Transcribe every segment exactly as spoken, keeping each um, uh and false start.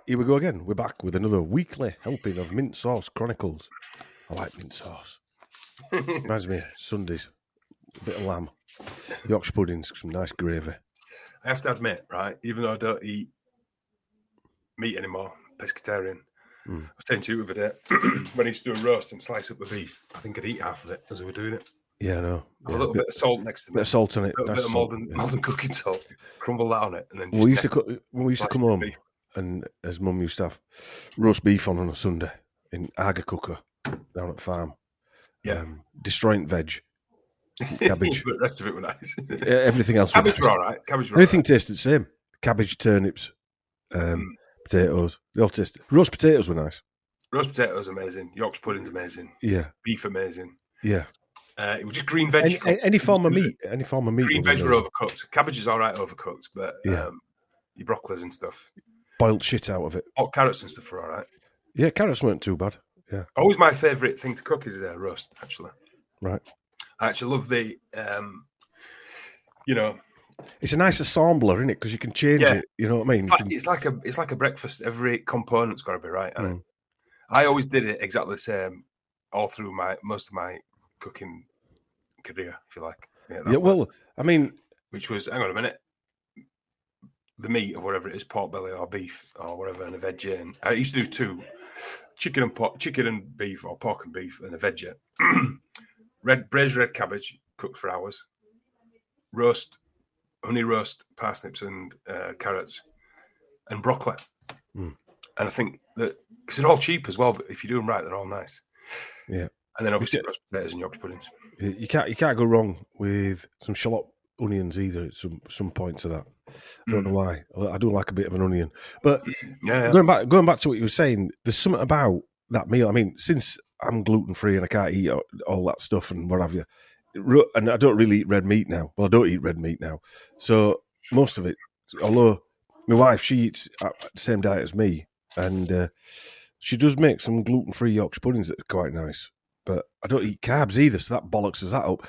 here we go again. We're back with another weekly helping of Mint Sauce Chronicles. I like mint sauce. Reminds me of Sundays. A bit of lamb. Yorkshire puddings, some nice gravy. I have to admit, right, even though I don't eat meat anymore, pescatarian, mm. I was saying to you the other day, when I used to do a roast and slice up the beef, I think I'd eat half of it as we were doing it. Yeah, I know. Have yeah, a little bit, bit of salt next to me. Bit of salt on it. A little nice bit of salt, Malden, yeah. Malden cooking salt. Crumble that on it. And then well, we used to co- when we used to come home, beef. And as Mum used to have roast beef on on a Sunday in Aga Cooker down at farm. Yeah. Um, destroying veg. Cabbage. But the rest of it were nice. Everything else Cabbage was nice. were all right. Cabbage were Everything all right. tasted the same. Cabbage, turnips, um, mm. potatoes. They all tasted. Roast potatoes were nice. Roast potatoes amazing. Yorkshire pudding's amazing. Yeah. Beef amazing. Yeah. Uh, it was just green veg. Any, any, any form of meat. Any form of meat. Green veg were overcooked. Cabbage is all right overcooked, but yeah. um, your broccolis and stuff. Boiled shit out of it. Hot carrots and stuff were all right. Yeah, carrots weren't too bad. Yeah. Always my favourite thing to cook is uh, roast, actually. Right. I actually love the, um, you know... It's a nice assembler, isn't it? Because you can change yeah. it, you know what I mean? It's like, can... it's like a it's like a breakfast. Every component's got to be right, hasn't mm. it? I always did it exactly the same all through my most of my cooking career, if you like. Yeah, yeah well, I mean... Which was, hang on a minute, the meat of whatever it is, pork belly or beef or whatever, and a veggie. And I used to do two, chicken and pork, chicken and beef, or pork and beef, and a veggie. red braised red cabbage cooked for hours. Roast, honey roast parsnips and uh, carrots, and broccoli. Mm. And I think that because they're all cheap as well, but if you do them right, they're all nice. Yeah. And then obviously roast potatoes and Yorkshire puddings. You can't you can't go wrong with some shallot onions either. At some some points of that. I don't mm. know why. I do like a bit of an onion, but yeah, yeah. going back going back to what you were saying, there's something about that meal. I mean, since I'm gluten free and I can't eat all, all that stuff and what have you, and I don't really eat red meat now. Well, I don't eat red meat now, so most of it. Although my wife, she eats the same diet as me, and uh, she does make some gluten free Yorkshire puddings that's quite nice. But I don't eat carbs either, so that bollocks us that up.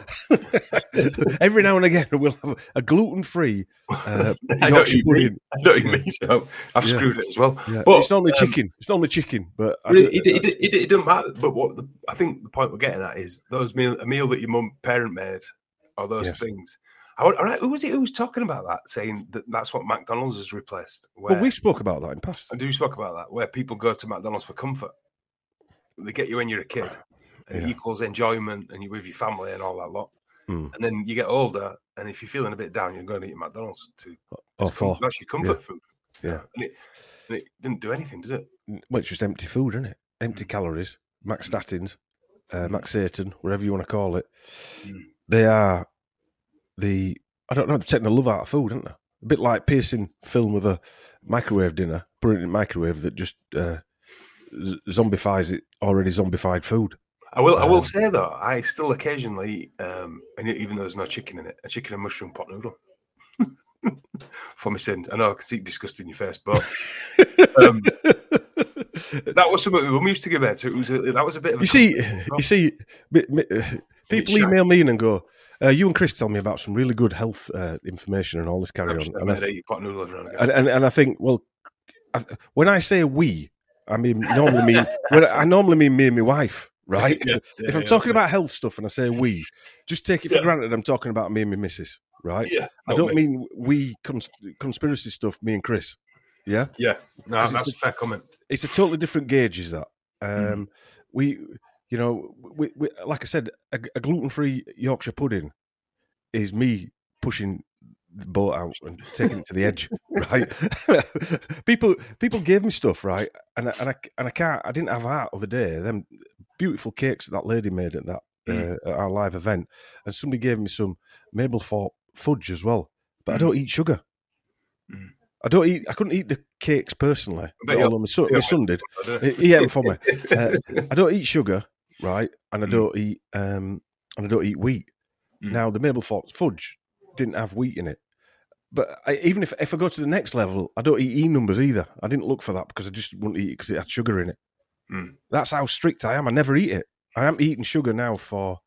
So every now and again, we'll have a gluten-free uh, Yorkshire pudding. I don't eat meat, so I've yeah. screwed it as well. Yeah. But it's normally um, chicken. It's normally chicken, but it, it, it, it, it, it doesn't matter. But what the, I think the point we're getting at is those meal, a meal that your mum parent made, or those yes. things. I, all right, who was it who was talking about that, saying that that's what McDonald's has replaced? Where, well, we spoke about that in past. And do you spoke about that, where people go to McDonald's for comfort? They get you when you're a kid. And yeah. it equals enjoyment, and you're with your family and all that lot. Mm. And then you get older, and if you're feeling a bit down, you're going to eat McDonald's to oh, for that's your comfort yeah. food. Yeah, and it, and it didn't do anything, does it? Well, it's just empty food, isn't it? Empty mm. calories. Max statins, uh, mm. Max Satan, whatever you want to call it. Mm. They are the I don't know. They're taking the love out of food, aren't they? A bit like piercing film of a microwave dinner, put it in a microwave that just uh, zombifies it already zombified food. I will. I will um, say though, I still occasionally, um, and even though there's no chicken in it, a chicken and mushroom pot noodle for my sins. I know I can see disgust in your face, but um, that was something we mum used to give out to. It was a, that was a bit of. A you see, you see, people email me in and go, uh, "You and Chris tell me about some really good health uh, information and all this carry on." And I, eat pot noodle every and, and, and I think, well, I, when I say we, I mean normally mean when I normally mean me and my wife. Right? Yeah, yeah, if I'm yeah, talking yeah. about health stuff and I say we, just take it for yeah. granted I'm talking about me and my missus, right? Yeah, I don't me. mean we cons- conspiracy stuff, me and Chris. Yeah? Yeah. No, that's a, a fair comment. It's a totally different gauge, is that? Um, mm. We, you know, we, we, like I said, a, a gluten-free Yorkshire pudding is me pushing the boat out and taking it to the edge, right? people people gave me stuff, right? And I, and I and I can't. I didn't have that other day. Them beautiful cakes that lady made at that mm. uh, at our live event, and somebody gave me some Mablethorpe fudge as well. But mm. I don't eat sugar. Mm. I don't eat. I couldn't eat the cakes personally. Although my son, my son did. He ate them for me. Uh, I don't eat sugar, right? And I don't mm. eat. Um, and I don't eat wheat. Mm. Now the Mablethorpe fudge didn't have wheat in it. But I, even if if I go to the next level, I don't eat E numbers either. I didn't look for that because I just wouldn't eat it because it had sugar in it. Mm. That's how strict I am. I never eat it. I haven't eaten sugar now for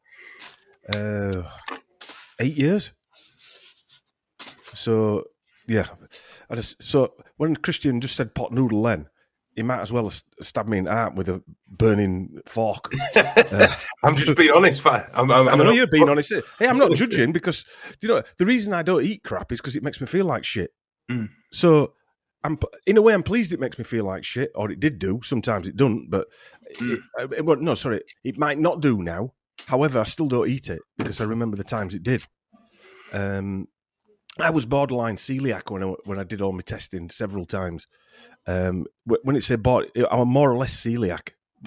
uh, eight years. So, yeah. And it's- so when Christian just said pot noodle, then he might as well have stabbed me in the arm with a burning fork. uh, I'm just being honest, fine. I'm, I'm, I know I'm you're being honest. Hey, I'm not judging because you know the reason I don't eat crap is because it makes me feel like shit. Mm. So I'm in a way I'm pleased it makes me feel like shit, or it did do. Sometimes it doesn't, but Mm. it, it, well, no, sorry, it might not do now. However, I still don't eat it because I remember the times it did. Um, I was borderline celiac when I when I did all my testing several times. Um, when it said board, I was more or less celiac.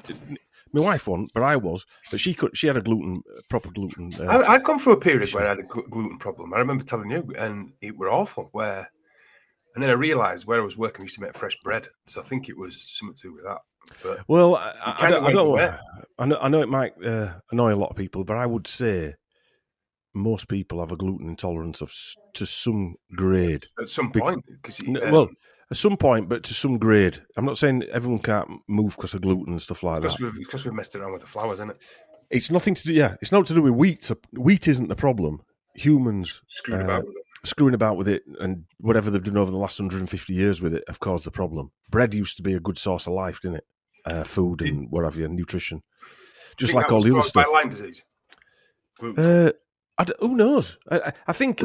My wife wasn't, but I was. But she could. She had a gluten, proper gluten. Uh, I, I've gone through a period where I had a gl- gluten problem. I remember telling you, and it were awful. Where, and then I realised where I was working, I used to make fresh bread, so I think it was something to do with that. But well, I, I, I don't. I, don't away. I, know, I know it might uh, annoy a lot of people, but I would say most people have a gluten intolerance of to some grade. At some point, because um, well. At some point, but to some grade. I'm not saying everyone can't move because of gluten and stuff like because that. We've, because we've messed around with the flours, isn't it? It's nothing to do. Yeah, it's not to do with wheat. Wheat isn't the problem. Humans screwing uh, about with it, screwing about with it, and whatever they've done over the last one hundred fifty years with it have caused the problem. Bread used to be a good source of life, didn't it? Uh, food and what have you, nutrition. Just like all the other stuff. By Lyme disease. Uh, I who knows? I, I think.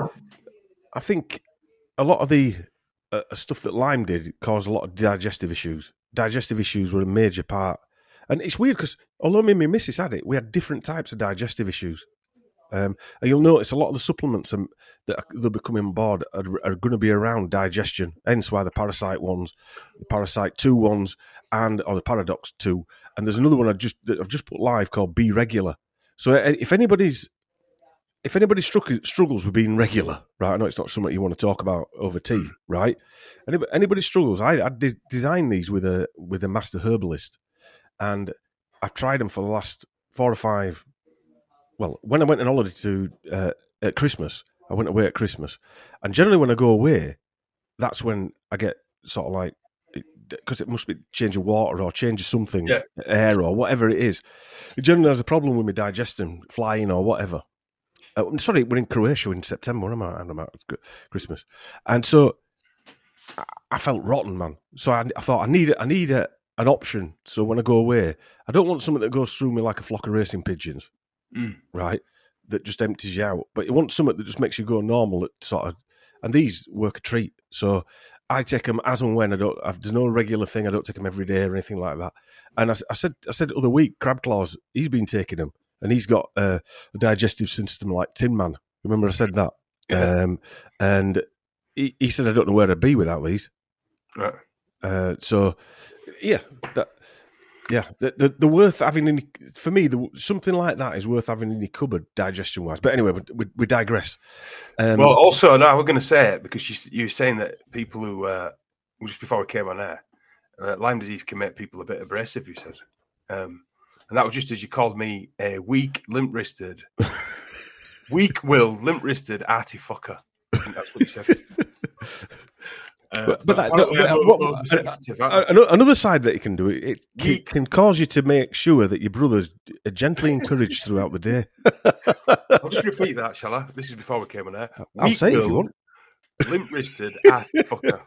I think a lot of the. Uh, stuff that Lyme did caused a lot of digestive issues. Digestive issues were a major part. And it's weird because although me and my missus had it, we had different types of digestive issues. Um, and you'll notice a lot of the supplements um, that are, they'll be coming on board are, are going to be around digestion, hence why the Parasite ones, the Parasite two ones, and or the Paradox two. And there's another one I just, that I've just put live called Be Regular. So if anybody's If anybody struggles with being regular, right? I know it's not something you want to talk about over tea, right? Anybody, anybody struggles. I, I de- designed these with a with a master herbalist, and I've tried them for the last four or five. Well, when I went on holiday to uh, at Christmas, I went away at Christmas, and generally when I go away, that's when I get sort of like because it must be change of water or change of something, yeah. air or whatever it is. It generally has a problem with me digesting, flying or whatever. Uh, I'm sorry, we're in Croatia in September. I'm out, I'm out Christmas, and so I felt rotten, man. So I, I thought I need I need a, an option. So when I go away, I don't want something that goes through me like a flock of racing pigeons, mm. right? That just empties you out. But you want something that just makes you go normal. That sort of, and these work a treat. So I take them as and when. I don't. I've, there's no regular thing. I don't take them every day or anything like that. And I, I said I said the other week, Crab Claws, he's been taking them. And he's got uh, a digestive system like Tin Man. Remember I said that? Yeah. Um, and he, he said, I don't know where I'd be without these. Right. Uh, so, yeah. that Yeah. The, the, the worth having, in, for me, the, something like that is worth having in your cupboard digestion-wise. But anyway, we, we, we digress. Um, well, also, no, we're going to say it because you, you were saying that people who, uh, just before we came on air, uh, Lyme disease can make people a bit abrasive, you said. Um And that was just as you called me a weak, limp-wristed, weak-willed, limp-wristed arty fucker. I think that's what you said. Uh, but, but that, no, but, what, uh, another side that it can do, it, it weak. Can cause you to make sure that your brother's gently encouraged throughout the day. I'll just repeat that, shall I? This is before we came on air. I'll weak say it if you want. Limp-wristed arty fucker.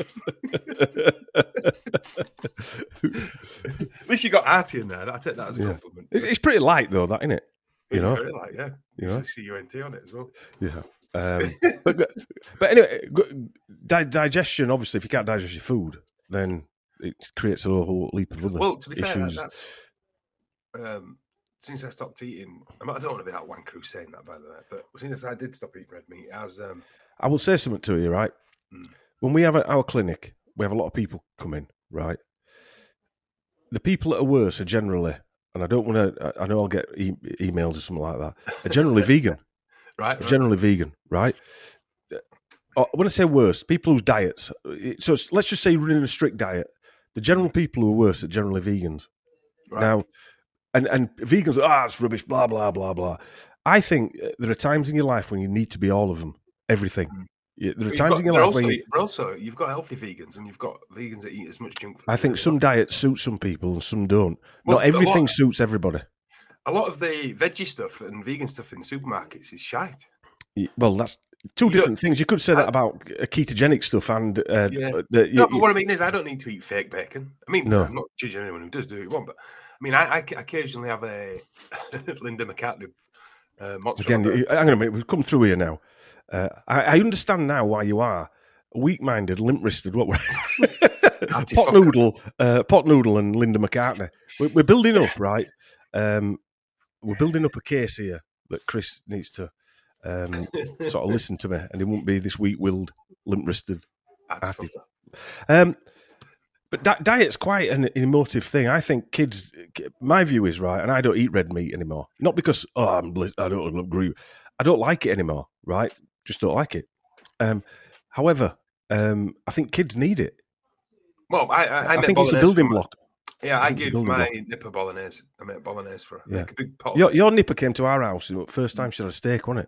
At least you got arty in there. I take that as a yeah. compliment. It's, it's pretty light though, that, isn't it? You it's know, very light, yeah. You know, C U N T on it as well. Yeah. Um, but but anyway, di- digestion. Obviously, if you can't digest your food, then it creates a whole leap of other well, to be issues. Fair, that's, um, since I stopped eating, I don't want to be that wanker who's saying that, by the way. But since I did stop eating red meat, I was. Um, I will say something to you, right? Mm. When we have a, our clinic, we have a lot of people come in, right? The people that are worse are generally, and I don't want to, I know I'll get e- emails or something like that, are generally vegan. Right, right. Generally vegan, right? When I say worse, people whose diets, so let's just say running a strict diet, the general people who are worse are generally vegans. Right. Now, and, and vegans, ah, oh, it's rubbish, blah, blah, blah, blah. I think there are times in your life when you need to be all of them, everything. Mm. Yeah, there are times got, in your life also, when you, but also you've got healthy vegans and you've got vegans that eat as much junk food. I think some diets suit some people and some don't. Well, Not everything lot, suits everybody. A lot of the veggie stuff and vegan stuff in supermarkets is shite. Well, that's two You different things. You could say that I- about uh, ketogenic stuff and uh, Yeah. the, you, No, but what I mean is, I don't need to eat fake bacon. I mean, No. I'm not judging anyone who does do it one, but I mean, I, I occasionally have a Linda McCartney uh, mozzarella. again, you- hang on a minute, we've come through here now. Uh, I, I understand now why you are weak-minded, limp-wristed. What? pot noodle, uh, pot noodle, and Linda McCartney. We're, we're building up, right? Um, we're building up a case here that Chris needs to um, sort of listen to me, and he won't be this weak-willed, limp-wristed. Artie. Um, but di- diet's quite an emotive thing. I think kids. My view is right, and I don't eat red meat anymore. Not because oh, I'm, I don't agree. I don't like it anymore. Right, just don't like it. Um, however, um, I think kids need it. Well, I, I, I, I think it's a building block. Yeah, I I, think it's a give building my block. nipper bolognese. I make bolognese for her. Yeah. Make a big pot. Your, your nipper came to our house. You know, first time she had a steak, wasn't it?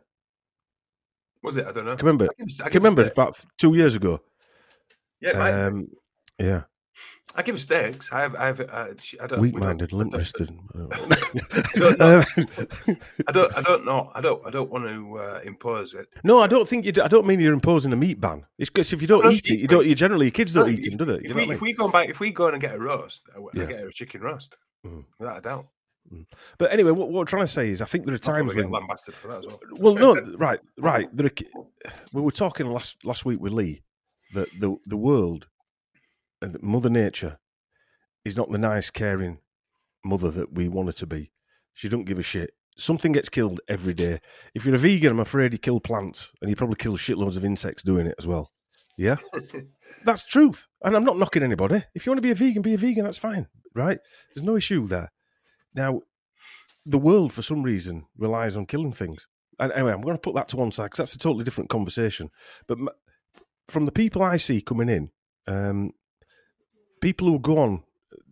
Was it? I don't know. Can you remember? I can, I Can give you remember steak. about two years ago? Yeah, it might be. Um, yeah. I give her steaks. I have. I have. Uh, she- I don't. Weak-minded, we don't- limp-wristed. I don't know. I don't. I don't know. I don't. I don't want to uh, impose it. No, I don't think you. Do, I don't mean you're imposing a meat ban. It's because if you don't No, eat it, you don't. You generally, your kids don't No, eat them, do they? You If know we, what I if mean? we go back, if we go and get a roast, I, I Yeah. get her a chicken roast, Mhm. without a doubt. But anyway, what, what I'm trying to say is, I think there are I'll times probably get when. lambasted for that as well. Well, no, right, right. There are, we were talking last last week with Lee that the the world and that Mother Nature is not the nice, caring mother that we want her to be. She don't give a shit. Something gets killed every day. If you're a vegan, I'm afraid you kill plants, and you probably kill shitloads of insects doing it as well. Yeah, that's truth. And I'm not knocking anybody. If you want to be a vegan, be a vegan. That's fine, right? There's no issue there. Now, the world, for some reason, relies on killing things. And anyway, I'm going to put that to one side because that's a totally different conversation. But m- from the people I see coming in, um, people who go on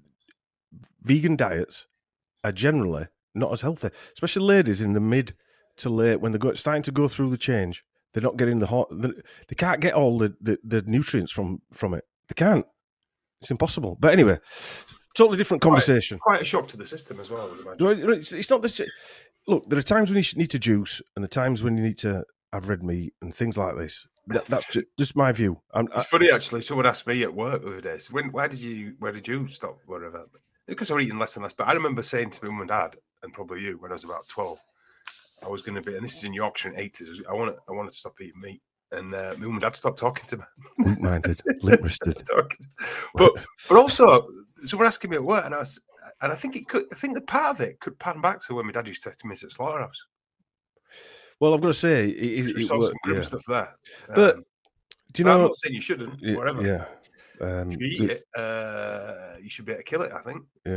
vegan diets are generally not as healthy, especially ladies in the mid to late when they're go, starting to go through the change. They're not getting the hot. The, they can't get all the, the, the nutrients from, from it. They can't. It's impossible. But anyway, totally different conversation. Quite a shock to the system as well, I would imagine. No, you know, It's, it's not this. Look, there are times when you need to juice, and the times when you need to have red meat and things like this. That, that's just, just my view. I'm, It's I, funny actually. Someone asked me at work the other day, so when, why did you, where did you stop? Whatever, because I was eating less and less. But I remember saying to my mum and dad, and probably you, when I was about twelve, I was going to be, and this is in Yorkshire in eighties. I want, I wanted to stop eating meat, and uh, my mum and dad stopped talking to me. weak-minded, limp-wristed. Talking- but but also, someone asking me at work, and I was, and I think it could. I think the part of it could pan back to when my dad used to take me to the slaughterhouse. Well, I've got to say, it, it, We it saw worked, some grim yeah. stuff there. But Um, do you but I'm know? not saying you shouldn't. Yeah, Whatever. yeah. Um, If you eat it, uh, you should be able to kill it, I think. Yeah.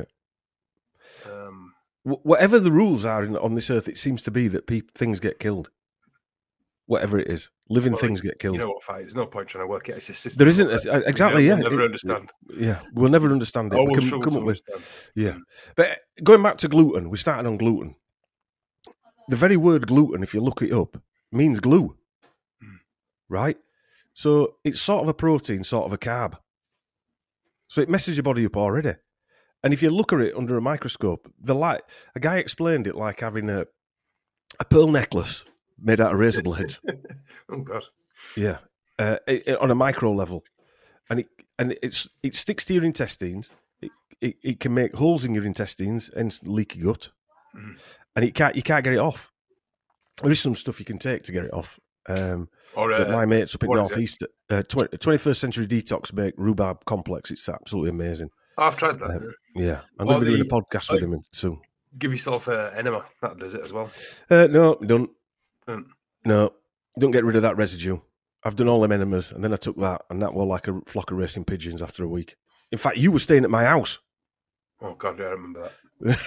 Um, wh- whatever the rules are in, on this earth, it seems to be that peop things get killed. Whatever it is, living Well, things get killed. you know what, fight? There's no point trying to work it. It's a system. There isn't that a, exactly. we'll Yeah, never It- understand. Yeah, we'll never understand it. Oh, We we'll can struggle come to up with understand. yeah. Mm. But going back to gluten, we started on gluten. The very word gluten, if you look it up, means glue, Mm. right? So it's sort of a protein, sort of a carb. So it messes your body up already. And if you look at it under a microscope, the light, a guy explained it like having a a pearl necklace made out of razor blades. Oh God. Yeah, uh, it, it- on a micro level, and it and it's it sticks to your intestines. It, it it can make holes in your intestines, hence leaky gut, Mhm. and it can't you can't get it off. There is some stuff you can take to get it off. Um, Or but uh, my mates up in what is North East, uh, twenty-first Century Detox make rhubarb complex. It's absolutely amazing. I've tried that. Um, Yeah, I'm Or going to be doing a the- podcast with him soon. Give yourself an enema. That does it as well. Uh, no, don't. Don't. No, don't get rid of that residue. I've done all them enemas, and then I took that, and that was like a flock of racing pigeons after a week. In fact, you were staying at my house. Oh God, yeah, I remember that.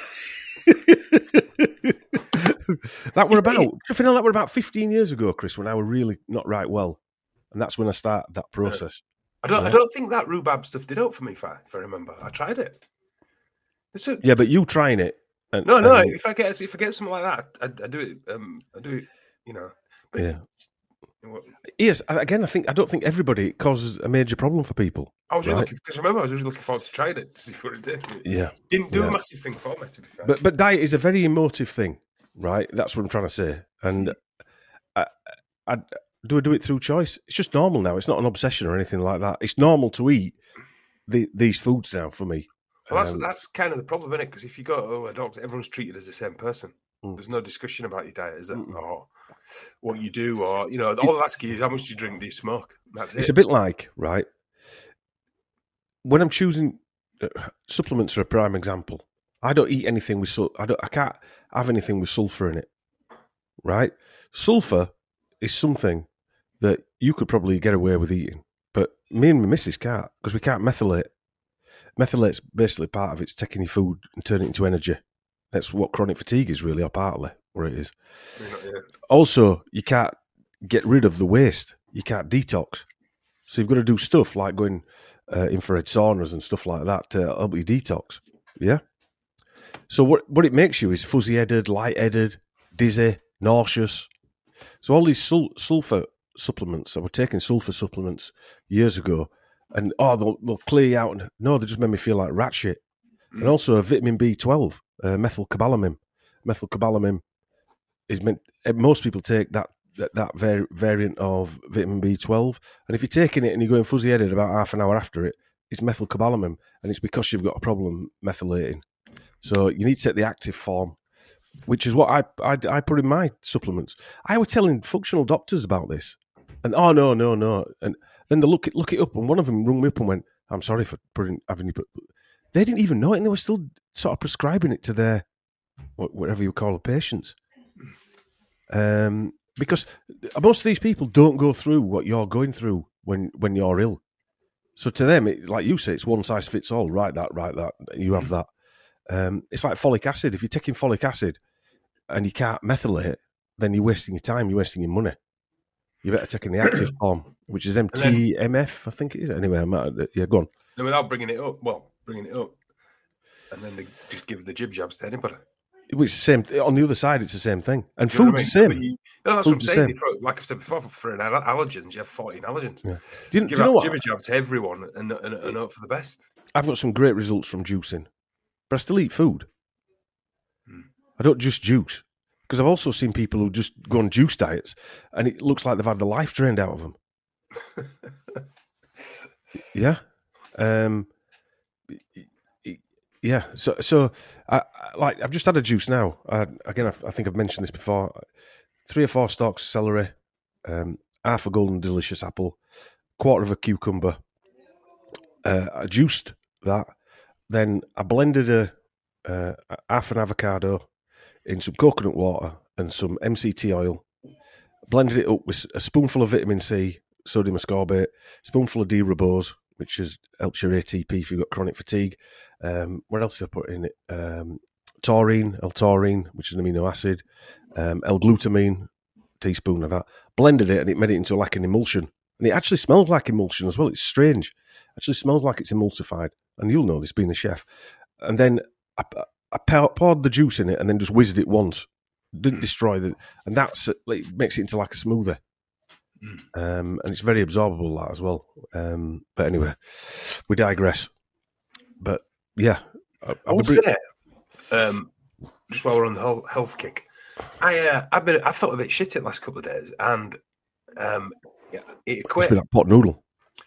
That were about, do you think that were about fifteen years ago, Chris, when I were really not right well. And that's when I started that process. I don't. I Yeah. don't think that rhubarb stuff did out for me. If I, if I remember, I tried it. It's a, Yeah, but you trying it. And, no, no. and- If I get if I get something like that, I, I do it. Um, I do it. You know. But, Yeah. What- yes, again, I think I don't think everybody it causes a major problem for people. I was really Right. looking because remember I was really looking forward to trying it to see what it did. It Yeah. didn't do Yeah. a massive thing for me, to be fair. But but diet is a very emotive thing, right? That's what I'm trying to say. And uh, I do I do it through choice? It's just normal now. It's not an obsession or anything like that. It's normal to eat the, these foods now for me. Well, that's Um, that's kind of the problem, isn't it? Because if you go to a doctor, everyone's treated as the same person. Mm. There's no discussion about your diet, is there? Mm-mm. Or what you do, or, you know, all they'll ask you is how much do you drink, do you smoke? That's it. It's a bit like, right, when I'm choosing uh, supplements are a prime example. I don't eat anything with sul- I don't. I can't have anything with sulfur in it, right? Sulfur is something that you could probably get away with eating, but me and my missus can't because we can't methylate. Methylate's basically part of it's taking your food and turning it into energy. That's what chronic fatigue is really, or partly what it is. Yeah. Also, you can't get rid of the waste. You can't detox. So you've got to do stuff like going uh, infrared saunas and stuff like that to help you detox. Yeah. So what what it makes you is fuzzy-headed, light-headed, dizzy, nauseous. So all these sul- sulfur supplements, I was taking sulfur supplements years ago, and oh, they'll, they'll clear you out. And, no, they just made me feel like rat shit. Mm. And also a vitamin B twelve, uh, methylcobalamin. Methylcobalamin is meant. Most people take that that, that var- variant of vitamin B twelve, and if you're taking it and you're going fuzzy headed about half an hour after it, it's methylcobalamin, and it's because you've got a problem methylating. So you need to take the active form, which is what I I, I put in my supplements. I was telling functional doctors about this, and oh no no no, and then they look it look it up, and one of them rung me up and went, "I'm sorry for putting having you put." They didn't even know it, and they were still sort of prescribing it to their whatever you call the patients. Um, because most of these people don't go through what you're going through when, when you're ill. So to them, it, like you say, it's one size fits all. Right, that, right, that. You have that. Um, it's like folic acid. If you're taking folic acid and you can't methylate, then you're wasting your time. You're wasting your money. You better take in the active form, which is M T M F, I think it is. Anyway, I'm at, yeah, go on. No, without bringing it up, well, bringing it up, and then they just give the jib jabs to anybody. It's the same th- on the other side. It's the same thing, and you know food's the I mean? same. You, no, that's food's what I'm saying. Pro, like I said before, for, for an allergens, you have fourteen allergens. Yeah. Do you, give do you know what? Jib jab to everyone and, and, and hope for the best. I've got some great results from juicing, but I still eat food. Hmm. I don't just juice, because I've also seen people who just go on juice diets, and it looks like they've had the life drained out of them. yeah. Um. Yeah, so so I, I like I've just had a juice now. I, again, I, I think I've mentioned this before. Three or four stalks of celery, um, half a golden delicious apple, quarter of a cucumber. Uh, I juiced that. Then I blended a uh, half an avocado in some coconut water and some M C T oil. Blended it up with a spoonful of vitamin C, sodium ascorbate, spoonful of D-ribose, which is, helps your A T P if you've got chronic fatigue. Um, what else did I put in it? Um, taurine, L-taurine, which is an amino acid. Um, L-glutamine, teaspoon of that. Blended it and it made it into like an emulsion. And it actually smells like emulsion as well. It's strange. It actually smells like it's emulsified. And you'll know this being a chef. And then I, I poured the juice in it and then just whizzed it once. Didn't destroy the... And that's like, makes it into like a smoothie. Mm. Um, and it's very absorbable, that as well. Um, but anyway, we digress. But yeah, I, I will say, um, just while we're on the whole health kick, I uh, I've been I felt a bit shit the last couple of days, and um, yeah, it quit. That pot noodle.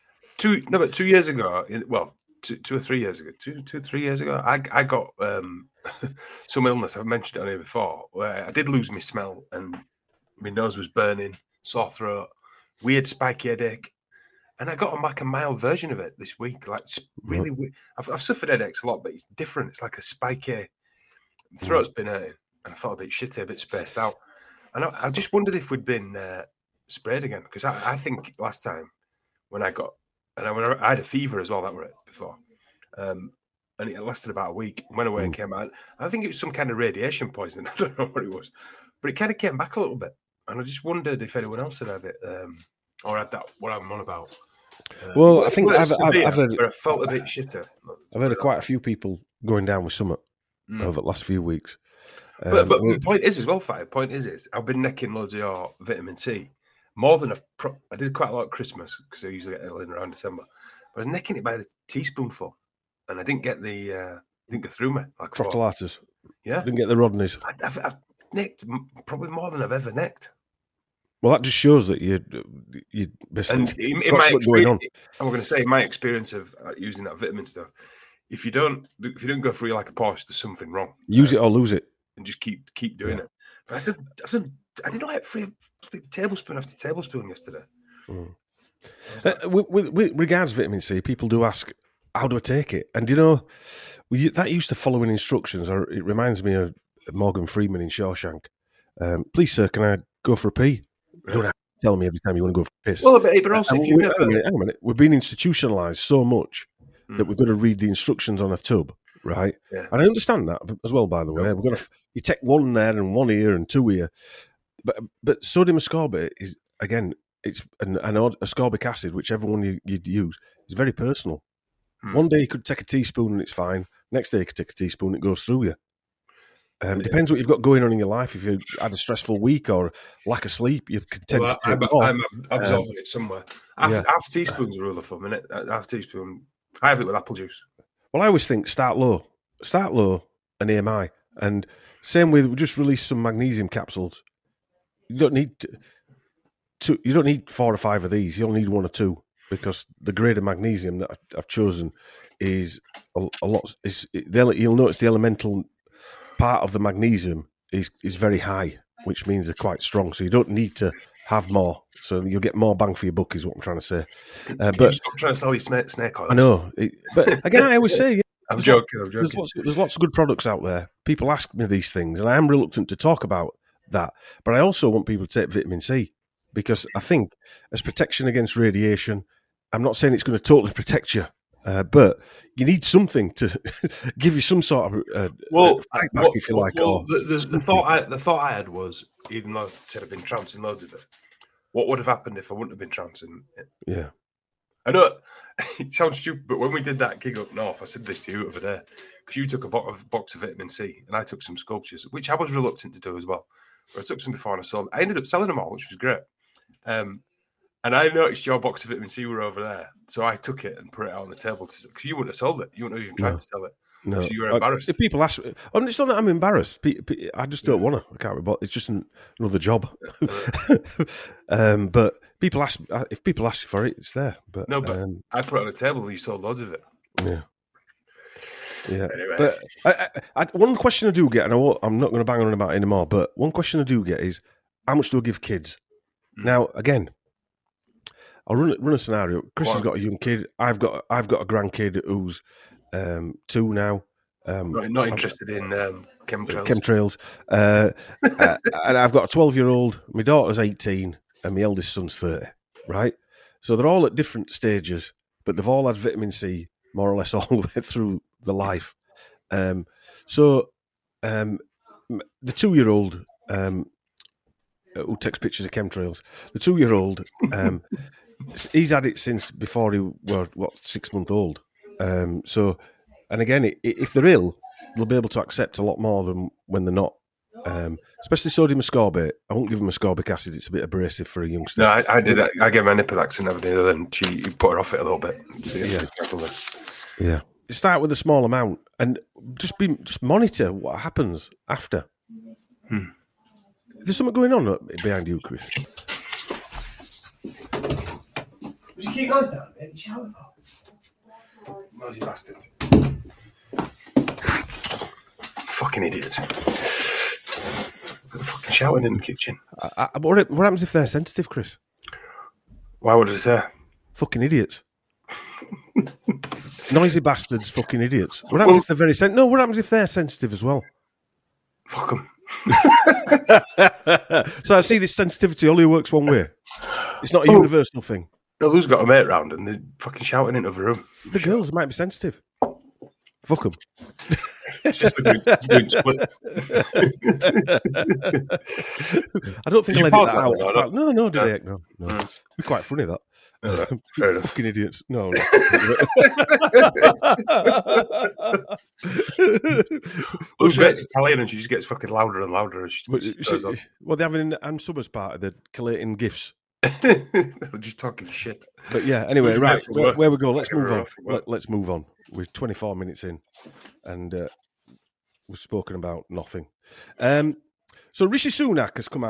Two no, but two years ago, well, two, two or three years ago, two two three years ago, I I got um, some illness. I've mentioned it on here before, where I did lose my smell and my nose was burning, sore throat, weird spiky headache. And I got a, like a mild version of it this week. Like it's really, weird. I've, I've suffered headaches a lot, but it's different. It's like a spiky. Throat's been hurting, and I felt a bit shitty, a bit spaced out. And I, I just wondered if we'd been uh, sprayed again, because I, I think last time when I got, and I, when I, I had a fever as well, that were it before, um, and it lasted about a week. Went away mm. and came out. I think it was some kind of radiation poisoning. I don't know what it was, but it kind of came back a little bit, and I just wondered if anyone else had had it. Um, Or had that, what I'm on about. Uh, well, I think I've, severe, I've, I've heard, I felt a bit shitter. I've heard of quite a few people going down with summit mm. over the last few weeks. Um, but but the point is as well, Five. Point is, is I've been necking loads of your vitamin C more than a. Pro- I did quite a lot at Christmas because I usually get it in around December. But I was necking it by the teaspoonful, and I didn't get the. Uh, didn't go through me like Crotalatus. Yeah, didn't get the Rodneys. I, I've, I've necked probably more than I've ever necked. Well, that just shows that you you basically And in, in got my something going on. experience, I'm going to say, in my experience of uh, using that vitamin stuff, if you don't if you don't go through like a Porsche, there's something wrong. Use uh, it or lose it, and just keep keep doing Yeah. it. But I did, I've done, I did like three tablespoon after tablespoon yesterday. Mm. Uh, with, with, with regards to vitamin C, people do ask, "How do I take it?" And you know, we, that used to following instructions. Or it reminds me of Morgan Freeman in Shawshank. Um, Please, sir, can I go for a pee? You don't have to tell me every time you want to go for a piss. Well, but, but also, And if you we- never, hang, a minute, hang a minute. We've been institutionalised so much that Mm. we've got to read the instructions on a tub, right? Yeah. And I understand that as well. By the way, No. we're going to you take one there and one here and two here, but but sodium ascorbate is again it's an, an odd- ascorbic acid, whichever one you, you'd use, is very personal. Hmm. One day you could take a teaspoon and it's fine. Next day you could take a teaspoon and it goes through you. Um, Yeah. Depends what you've got going on in your life. If you had a stressful week or lack of sleep, you can tend well, to take I'm, more. I'm absorbing it somewhere. Half, yeah. half a teaspoon's a rule of thumb, innit? Half a teaspoon. I have it with apple juice. Well, I always think start low, start low and aim high. And same with, we just released some magnesium capsules. You don't need to, two, you don't need four or five of these. You only need one or two because the grade of magnesium that I've chosen is a, a lot. Is you'll notice the elemental part of the magnesium is is very high, which means they're quite strong. So you don't need to have more. So you'll get more bang for your buck, is what I'm trying to say. Uh, Can but you stop trying to sell you snake, snake oil. I know, it, but again, I always say, yeah, I'm there's joking. I'm There's joking. lots, there's lots of good products out there. People ask me these things, and I am reluctant to talk about that. But I also want people to take vitamin C because I think as protection against radiation, I'm not saying it's going to totally protect you, uh, but you need something to give you some sort of uh, Well, fight back, well, if you like. well, or the, the, the thought I the thought I had was, even though I said I've been trouncing loads of it, what would have happened if I wouldn't have been trouncing it? yeah, I know it sounds stupid, but when we did that gig up north, I said this to you over there because you took a box of, box of vitamin C and I took some sculptures, which I was reluctant to do as well. But I took some before and I sold. I ended up selling them all, which was great. Um, and I noticed your box of vitamin C were over there, so I took it and put it out on the table because you wouldn't have sold it. You wouldn't have even tried No. to sell it. no. So you were embarrassed. If people ask, I'm just not that I'm embarrassed. Pe- pe- I just don't want to. I can't be bothered. It's just an, another job. um, but people ask if people ask you for it, it's there. But No, but um, I put it on the table and you sold loads of it. yeah. Yeah, Anyway. but I, I, I, one question I do get, and I won't, I'm not going to bang on about it anymore, but one question I do get is, how much do I give kids? Mm. Now, again, I'll run, run a scenario. Chris Go has on. got a young kid. I've got I've got a grandkid who's um, two now. Um, Not, not interested in um, chemtrails. chemtrails. Uh, uh, and I've got a twelve-year-old. My daughter's eighteen, and my eldest son's thirty, right? So they're all at different stages, but they've all had vitamin C more or less all the way through the life. Um, so um, the two-year-old um, who takes pictures of chemtrails, the two-year-old, um, he's had it since before he was, what, six months old. Um, so, and again, i- if they're ill, they'll be able to accept a lot more than when they're not. Um, especially sodium ascorbate. I won't give them ascorbic acid. It's a bit abrasive for a youngster. No, I, I did that. I gave my nipple vaccine every day, and she you put her off it a little bit. So you have to be careful there. Yeah. Start with a small amount and just be just monitor what happens after. Hmm. There's something going on behind you, Chris. Would you keep those down, mate? Shower for. Noisy bastard. Fucking idiots. They're fucking shouting in the kitchen. I, I, what, what happens if they're sensitive, Chris? Why would I say? Fucking idiots. Noisy bastards, fucking idiots. What happens if they're very sen- No, what happens if they're sensitive as well? Fuck them. So I see this sensitivity only works one way. It's not a Oh. universal thing. No, Lou's got a mate round and they're fucking shouting into the room. The girls might be sensitive. Fuck them. It's just the doing, doing splits. I don't think Did I'll you edit pause that that out. or not? No, no, did No. I? No, no. Mm. It'd be quite funny, that. No, fair enough. Fucking idiots. No. no. Lou's mate's Italian and she just gets fucking louder and louder as she, But she she- goes on. well, they're having an Ann Summers party. They're collating gifts. They're just talking shit. But yeah, anyway, Who's right, next? where, where we go, let's Where move we're on. off, Let, let's move on. We're twenty-four minutes in, and uh, we've spoken about nothing. Um, so Rishi Sunak has come out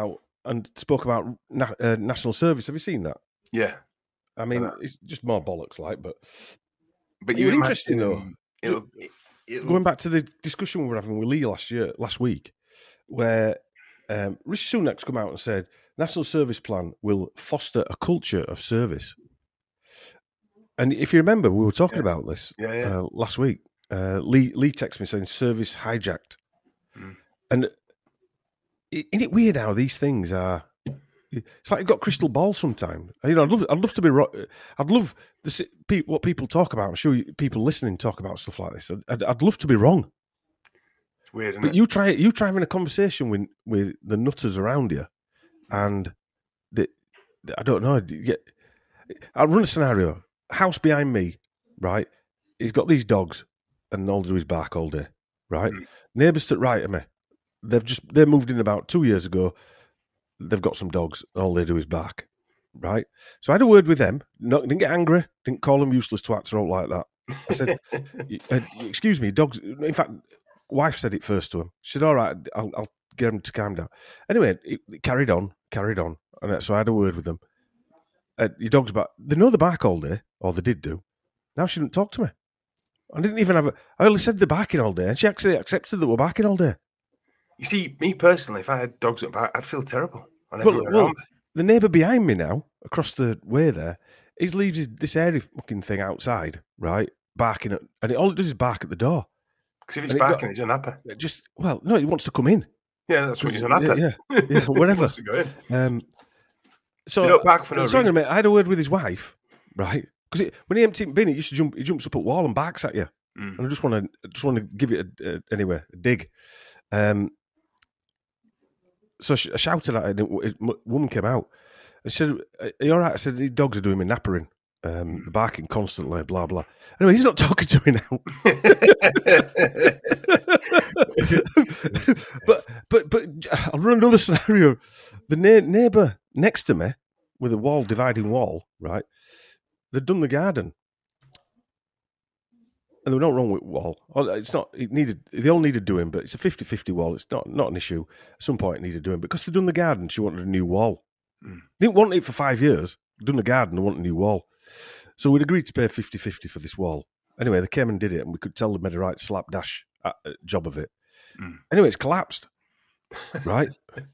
and spoke about na- uh, national service. Have you seen that? Yeah. I mean, uh, it's just more bollocks, like, but but you were interesting though. It'll, it'll... Going back to the discussion we were having with Lee last year, last week, where um, Rishi Sunak's come out and said national service plan will foster a culture of service. And if you remember, we were talking yeah. about this yeah, yeah. Uh, last week. Uh, Lee Lee texted me saying service hijacked, mm. and isn't it weird how these things are? It's like you've got crystal ball sometimes. You know, I'd love, I'd love to be. I'd love the what people talk about. I'm sure you, people listening talk about stuff like this. I'd, I'd love to be wrong. It's weird, isn't but it? you try, you try having a conversation with with the nutters around you, and the, the I don't know. Get, I'll run a scenario. House behind me, right? He's got these dogs, and all they do is bark all day, right? Mm. Neighbours to the right of me, they've just they moved in about two years ago. They've got some dogs, and all they do is bark, right? So I had a word with them. Not, didn't get angry. Didn't call them useless twats or all like that. I said, uh, "Excuse me, dogs." In fact, wife said it first to him. She said, "All right, I'll, I'll get them to calm down." Anyway, it, it carried on, carried on, and so I had a word with them. Uh, your dog's back. They know the bark all day, or they did do. Now she didn't talk to me. I didn't even have a. I only said they're barking all day, and she actually accepted that we're barking all day. You see, me personally, if I had dogs that bark, I'd feel terrible. Well, well the neighbour behind me now, across the way there, he leaves his, this airy fucking thing outside, right, barking, at, and it, all it does is bark at the door. Because if it's barking, he's unhappy. Just, well, no, he wants to come in. Yeah, that's what he's unhappy. Yeah, yeah, yeah whatever. He wants to go in. Um, so, you don't bark for no so reason. Minute, I had a word with his wife, right, because when he empties the bin, he used to jump, he jumps up at wall and barks at you. Mm. And I just want to, just want to give it a, a, anyway, a dig. Um, So I shouted at her, and a woman came out. And she said, "Are you all right?" I said, "These dogs are doing me nappering. Um, they're barking constantly, blah, blah." Anyway, he's not talking to me now. but, but, but I'll run another scenario. The na- neighbour next to me, with a wall, dividing wall, right, they'd done the garden. And they were not wrong with wall. It's not. It needed. They all needed doing, but it's a fifty-fifty wall. It's not not an issue. At some point, it needed doing because they'd done the garden. She wanted a new wall. Mm. Didn't want it for five years. Done the garden. They wanted a new wall. So we'd agreed to pay fifty-fifty for this wall. Anyway, they came and did it, and we could tell they made a right slapdash job of it. Mm. Anyway, it's collapsed. Right.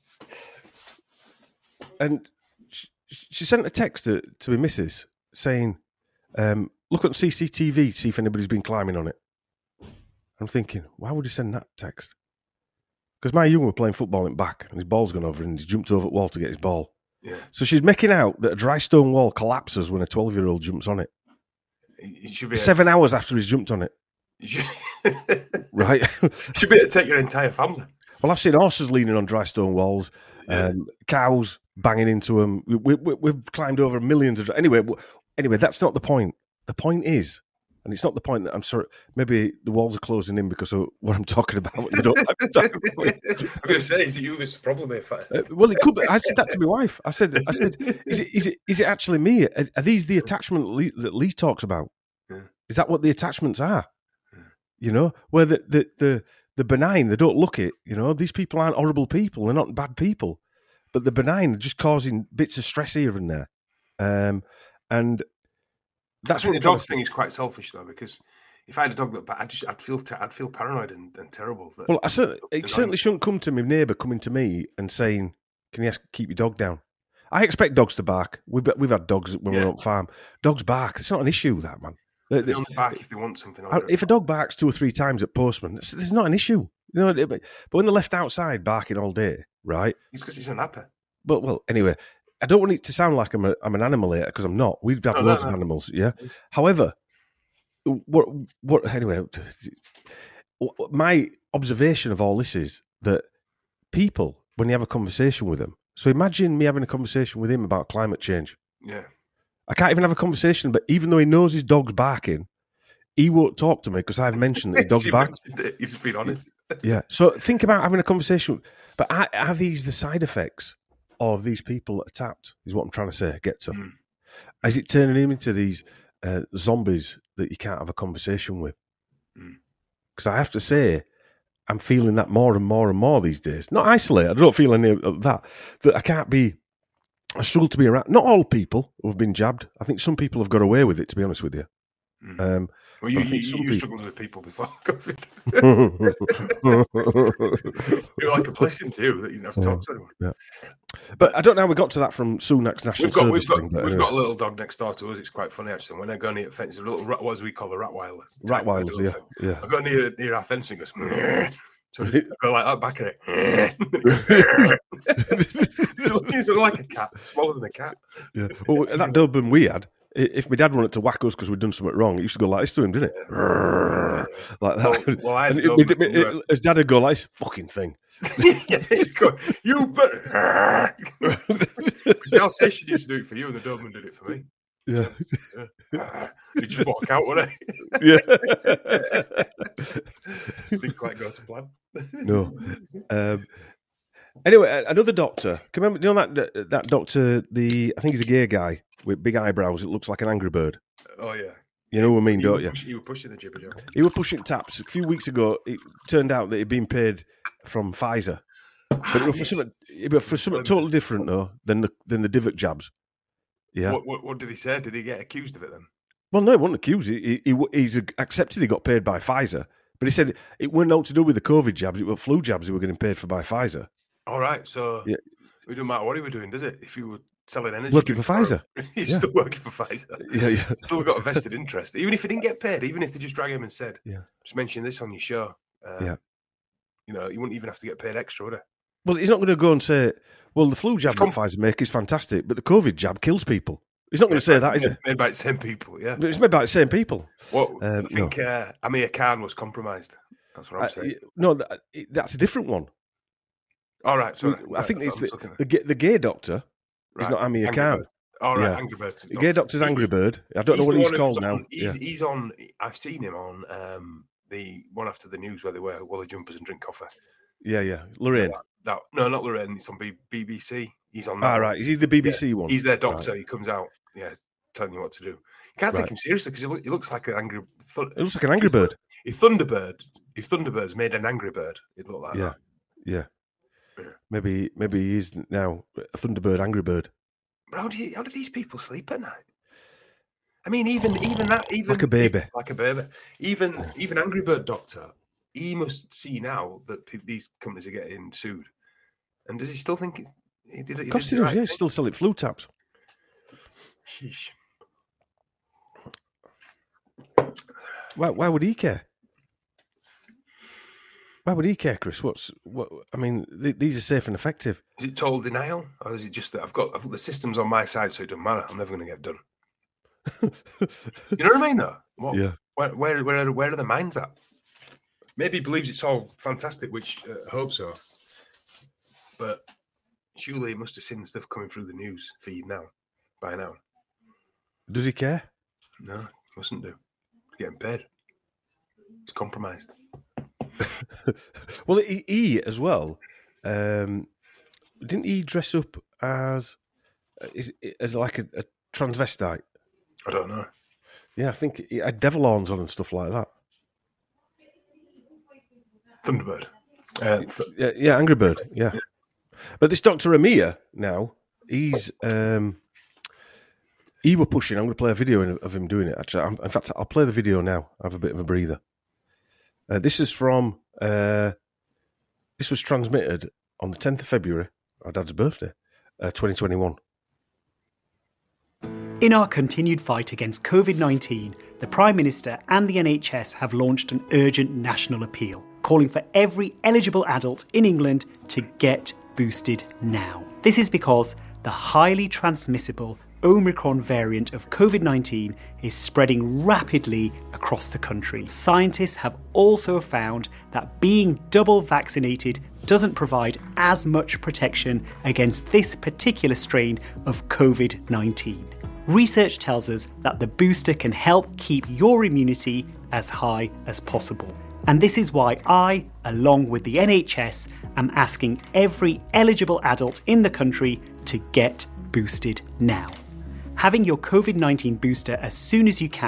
And she, she sent a text to to my missus saying. Um, Look at C C T V, see if anybody's been climbing on it. I'm thinking, why would he send that text? Because my young were playing football in back, and his ball's gone over, and he's jumped over the wall to get his ball. Yeah. So she's making out that a dry stone wall collapses when a twelve-year-old jumps on it. it should be Seven a... hours after he's jumped on it. Right? Should be able to take your entire family. Well, I've seen horses leaning on dry stone walls, yeah. um, cows banging into them. We, we, we've climbed over millions of... Anyway, anyway, that's not the point. The point is, and it's not the point that I'm sorry, maybe the walls are closing in because of what I'm talking about. You don't like talking about it. I'm going to say, is it you that's the problem here? Uh, well, it could be. I said that to my wife. I said, I said, is it, is it, is it actually me? Are, are these the attachment that Lee, that Lee talks about? Yeah. Is that what the attachments are? Yeah. You know, where the, the, the, the benign, they don't look it, you know, these people aren't horrible people. They're not bad people, but the benign are just causing bits of stress here and there. Um, and, That's I think what the dog thing is quite selfish though, because if I had a dog that, I'd just I'd feel I'd feel paranoid and, and terrible. That, well, I certainly, it certainly shouldn't come to my neighbour coming to me and saying, "Can you ask, keep your dog down?" I expect dogs to bark. We've we've had dogs when yeah. we're on farm. Dogs bark. It's not an issue that man. They, they only bark if they want something. If a dog barks two or three times at postman, it's, it's not an issue. You know, but when they're left outside barking all day, right? It's because it's an apple. But well, anyway. I don't want it to sound like I'm a, I'm an animal hater because I'm not. We've had no, loads no, no. of animals, yeah. However, what what anyway, my observation of all this is that people, when you have a conversation with them, so imagine me having a conversation with him about climate change. Yeah, I can't even have a conversation, but even though he knows his dog's barking, he won't talk to me because I've mentioned that his dog's barking. He's just been honest. Yeah. So think about having a conversation, but are, are these the side effects of these people that are tapped, is what I'm trying to say, get to. Mm. Is it turning him into these uh, zombies that you can't have a conversation with? Because mm. I have to say, I'm feeling that more and more and more these days. Not isolated. I don't feel any of that. That I can't be. I struggle to be around. Not all people who have been jabbed. I think some people have got away with it. To be honest with you. Mm. Um, well, you, I think you, some you people... struggled with people before COVID. You're like a blessing to you that you don't have to talk to anyone. Yeah. But I don't know how we got to that from Sunak's national we've got, service we've got, thing. But we've anyway. got a little dog next door to us. It's quite funny actually. When I go near a fence, a little rat, what do we call the Rottweiler? Rottweilers, yeah, yeah. I go near near our fence and it goes. Meh. So I go like that back at it. It's looking sort of like a cat, smaller than a cat. Yeah. Well, that Dublin we had. If my dad wanted to whack us because we'd done something wrong, he used to go like this to him, didn't it? Like that. Well, well, I and it, it, it, it, his dad would go like this fucking thing. Yeah, go, you better. Because the Alsatian used to do it for you, and the Dublin did it for me. Yeah. yeah. You just walk out, wouldn't it? Yeah. Didn't quite go to plan. No. Um, anyway, another doctor. Can you remember? You know that that doctor? The I think he's a gay guy with big eyebrows. It looks like an Angry Bird. Oh yeah. You know what I mean, he don't you? Push, he was pushing the jibber jabber. He was pushing taps. A few weeks ago, it turned out that he'd been paid from Pfizer, but it was for something, it was for something totally different though than the than the divot jabs. Yeah. What, what, what did he say? Did he get accused of it then? Well, no, he wasn't accused. He, he, he's accepted he got paid by Pfizer, but he said it wasn't all to do with the COVID jabs. It was flu jabs he were getting paid for by Pfizer. All right, so yeah. It doesn't matter what he was doing, does it? If you were selling energy, working for Pfizer, he's yeah. still working for Pfizer. Yeah, yeah. Still got a vested interest, even if he didn't get paid. Even if they just drag him and said, "Yeah, just mention this on your show." Uh, yeah, you know, you wouldn't even have to get paid extra, would he? Well, he's not going to go and say, "Well, the flu jab that Pfizer make is fantastic, but the COVID jab kills people." He's not going to say that, is he? Made by the same people, yeah. But it's made by the same people. Well, um, I think no. uh, Amir Khan was compromised. That's what I'm uh, saying. No, that, that's a different one. All right, so I think it's the, the the gay doctor. Right. Is not Amir Khan. All right, yeah. Angry Bird. The gay doctor's Angry Bird. I don't he's know what he's called on, now. He's, yeah. he's on. I've seen him on um, the one after the news where they wear woolly jumpers and drink coffee. Yeah, yeah. Lorraine. That, that, no, not Lorraine. It's on B B C. He's on that. Ah, one. right. Is he the B B C yeah. one? He's their doctor. Right. He comes out, yeah, telling you what to do. You can't take right. him seriously because he, look, he looks like an angry. Th- it looks like an Angry Bird. If Thunderbird, if Thunderbirds made an Angry Bird, it'd look like yeah. that. Yeah. Yeah. Maybe maybe he's now a Thunderbird, Angry Bird. But how do you, how do these people sleep at night? I mean, even even that, even like a baby, like a baby. Even even Angry Bird Doctor, he must see now that p- these companies are getting sued. And does he still think he did it? Of course he does. Yeah, he's still selling flu taps. Sheesh. Why? Why would he care? Why would he care, Chris? What's what? I mean, th- these are safe and effective. Is it total denial, or is it just that I've got I've got the systems on my side, so it doesn't matter. I'm never going to get done. You know what I mean, though? What, yeah. Where where where where are the minds at? Maybe he believes it's all fantastic, which uh, I hope so. But surely he must have seen stuff coming through the news feed now, by now. Does he care? No, mustn't do. He's getting paid. He's compromised. Well, he, he as well. Um, didn't he dress up as is as like a, a transvestite? I don't know. Yeah, I think he had devil horns on and stuff like that. Thunderbird. Uh, th- yeah, yeah, Angry Bird. Yeah. yeah, but this Doctor Amir now, he's um, he were pushing. I'm going to play a video of him doing it. Actually, I'm, in fact, I'll play the video now. I have a bit of a breather. Uh, this is from. Uh, this was transmitted on the tenth of February, our dad's birthday, uh, twenty twenty-one. In our continued fight against COVID nineteen, the Prime Minister and the N H S have launched an urgent national appeal, calling for every eligible adult in England to get boosted now. This is because the highly transmissible Omicron variant of COVID nineteen is spreading rapidly across the country. Scientists have also found that being double vaccinated doesn't provide as much protection against this particular strain of COVID nineteen. Research tells us that the booster can help keep your immunity as high as possible. And this is why I, along with the N H S, am asking every eligible adult in the country to get boosted now. Having your COVID nineteen booster as soon as you can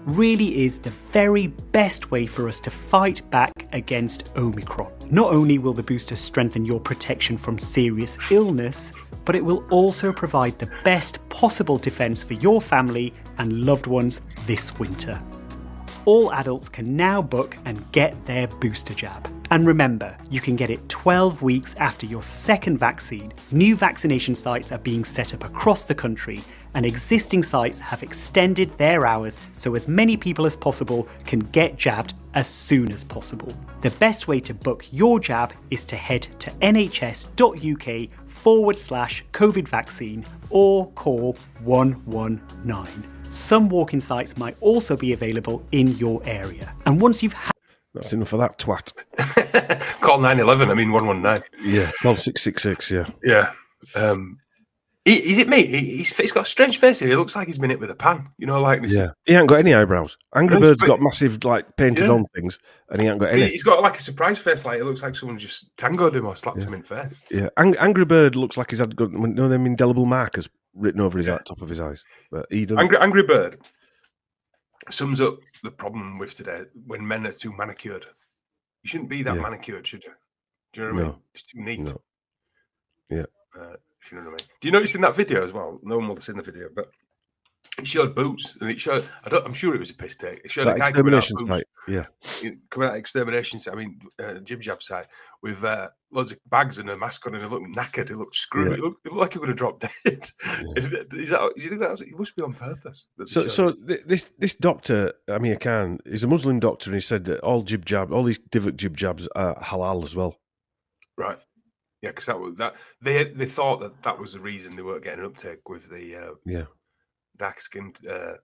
really is the very best way for us to fight back against Omicron. Not only will the booster strengthen your protection from serious illness, but it will also provide the best possible defense for your family and loved ones this winter. All adults can now book and get their booster jab. And remember, you can get it twelve weeks after your second vaccine. New vaccination sites are being set up across the country, and existing sites have extended their hours so as many people as possible can get jabbed as soon as possible. The best way to book your jab is to head to nhs.uk forward slash COVID vaccine or call one one nine. Some walk-in sites might also be available in your area. And once you've had... That's enough of that twat. Call nine one one, I mean one one nine. Yeah, call six six six, yeah. Yeah. Um, he, is it me? He, he's, he's got a strange face here. He looks like he's been hit with a pan. You know, like... This yeah. He ain't got any eyebrows. Angry No, Bird's but- got massive, like, painted Yeah. on things, and he ain't got I mean, any. he's got like a surprise face. Like it looks like someone just tangoed him or slapped him in the face. Yeah, Ang- Angry Bird looks like he's had, got, you know, them indelible markers written over his Yeah. eye, top of his eyes. But he doesn't. Angry, Angry Bird sums up the problem with today when men are too manicured. You shouldn't be that Yeah. manicured, should you? Do you know what I No. mean? It's too neat. No. Yeah. Uh, if you know what I mean. Do you notice in that video as well? No one will have seen the video, but it showed boots, and it showed. I don't. I'm sure it was a piss take. It showed That a guy coming out, extermination boots, site. Yeah. coming out of extermination site. I mean, uh, Jib Jab site with uh, loads of bags and a mask on, and he looked knackered. He looked screwed. Yeah. He, looked, he looked like he would have dropped dead. Is that? Do you think that's? It must be on purpose. that they So, showed so this. th- this this doctor, Amir Khan, is a Muslim doctor, and he said that all jib jab, all these divot jib jabs are halal as well. Right. Yeah, because that was that they they thought that that was the reason they weren't getting an uptake with the uh, Yeah. dark skinned uh,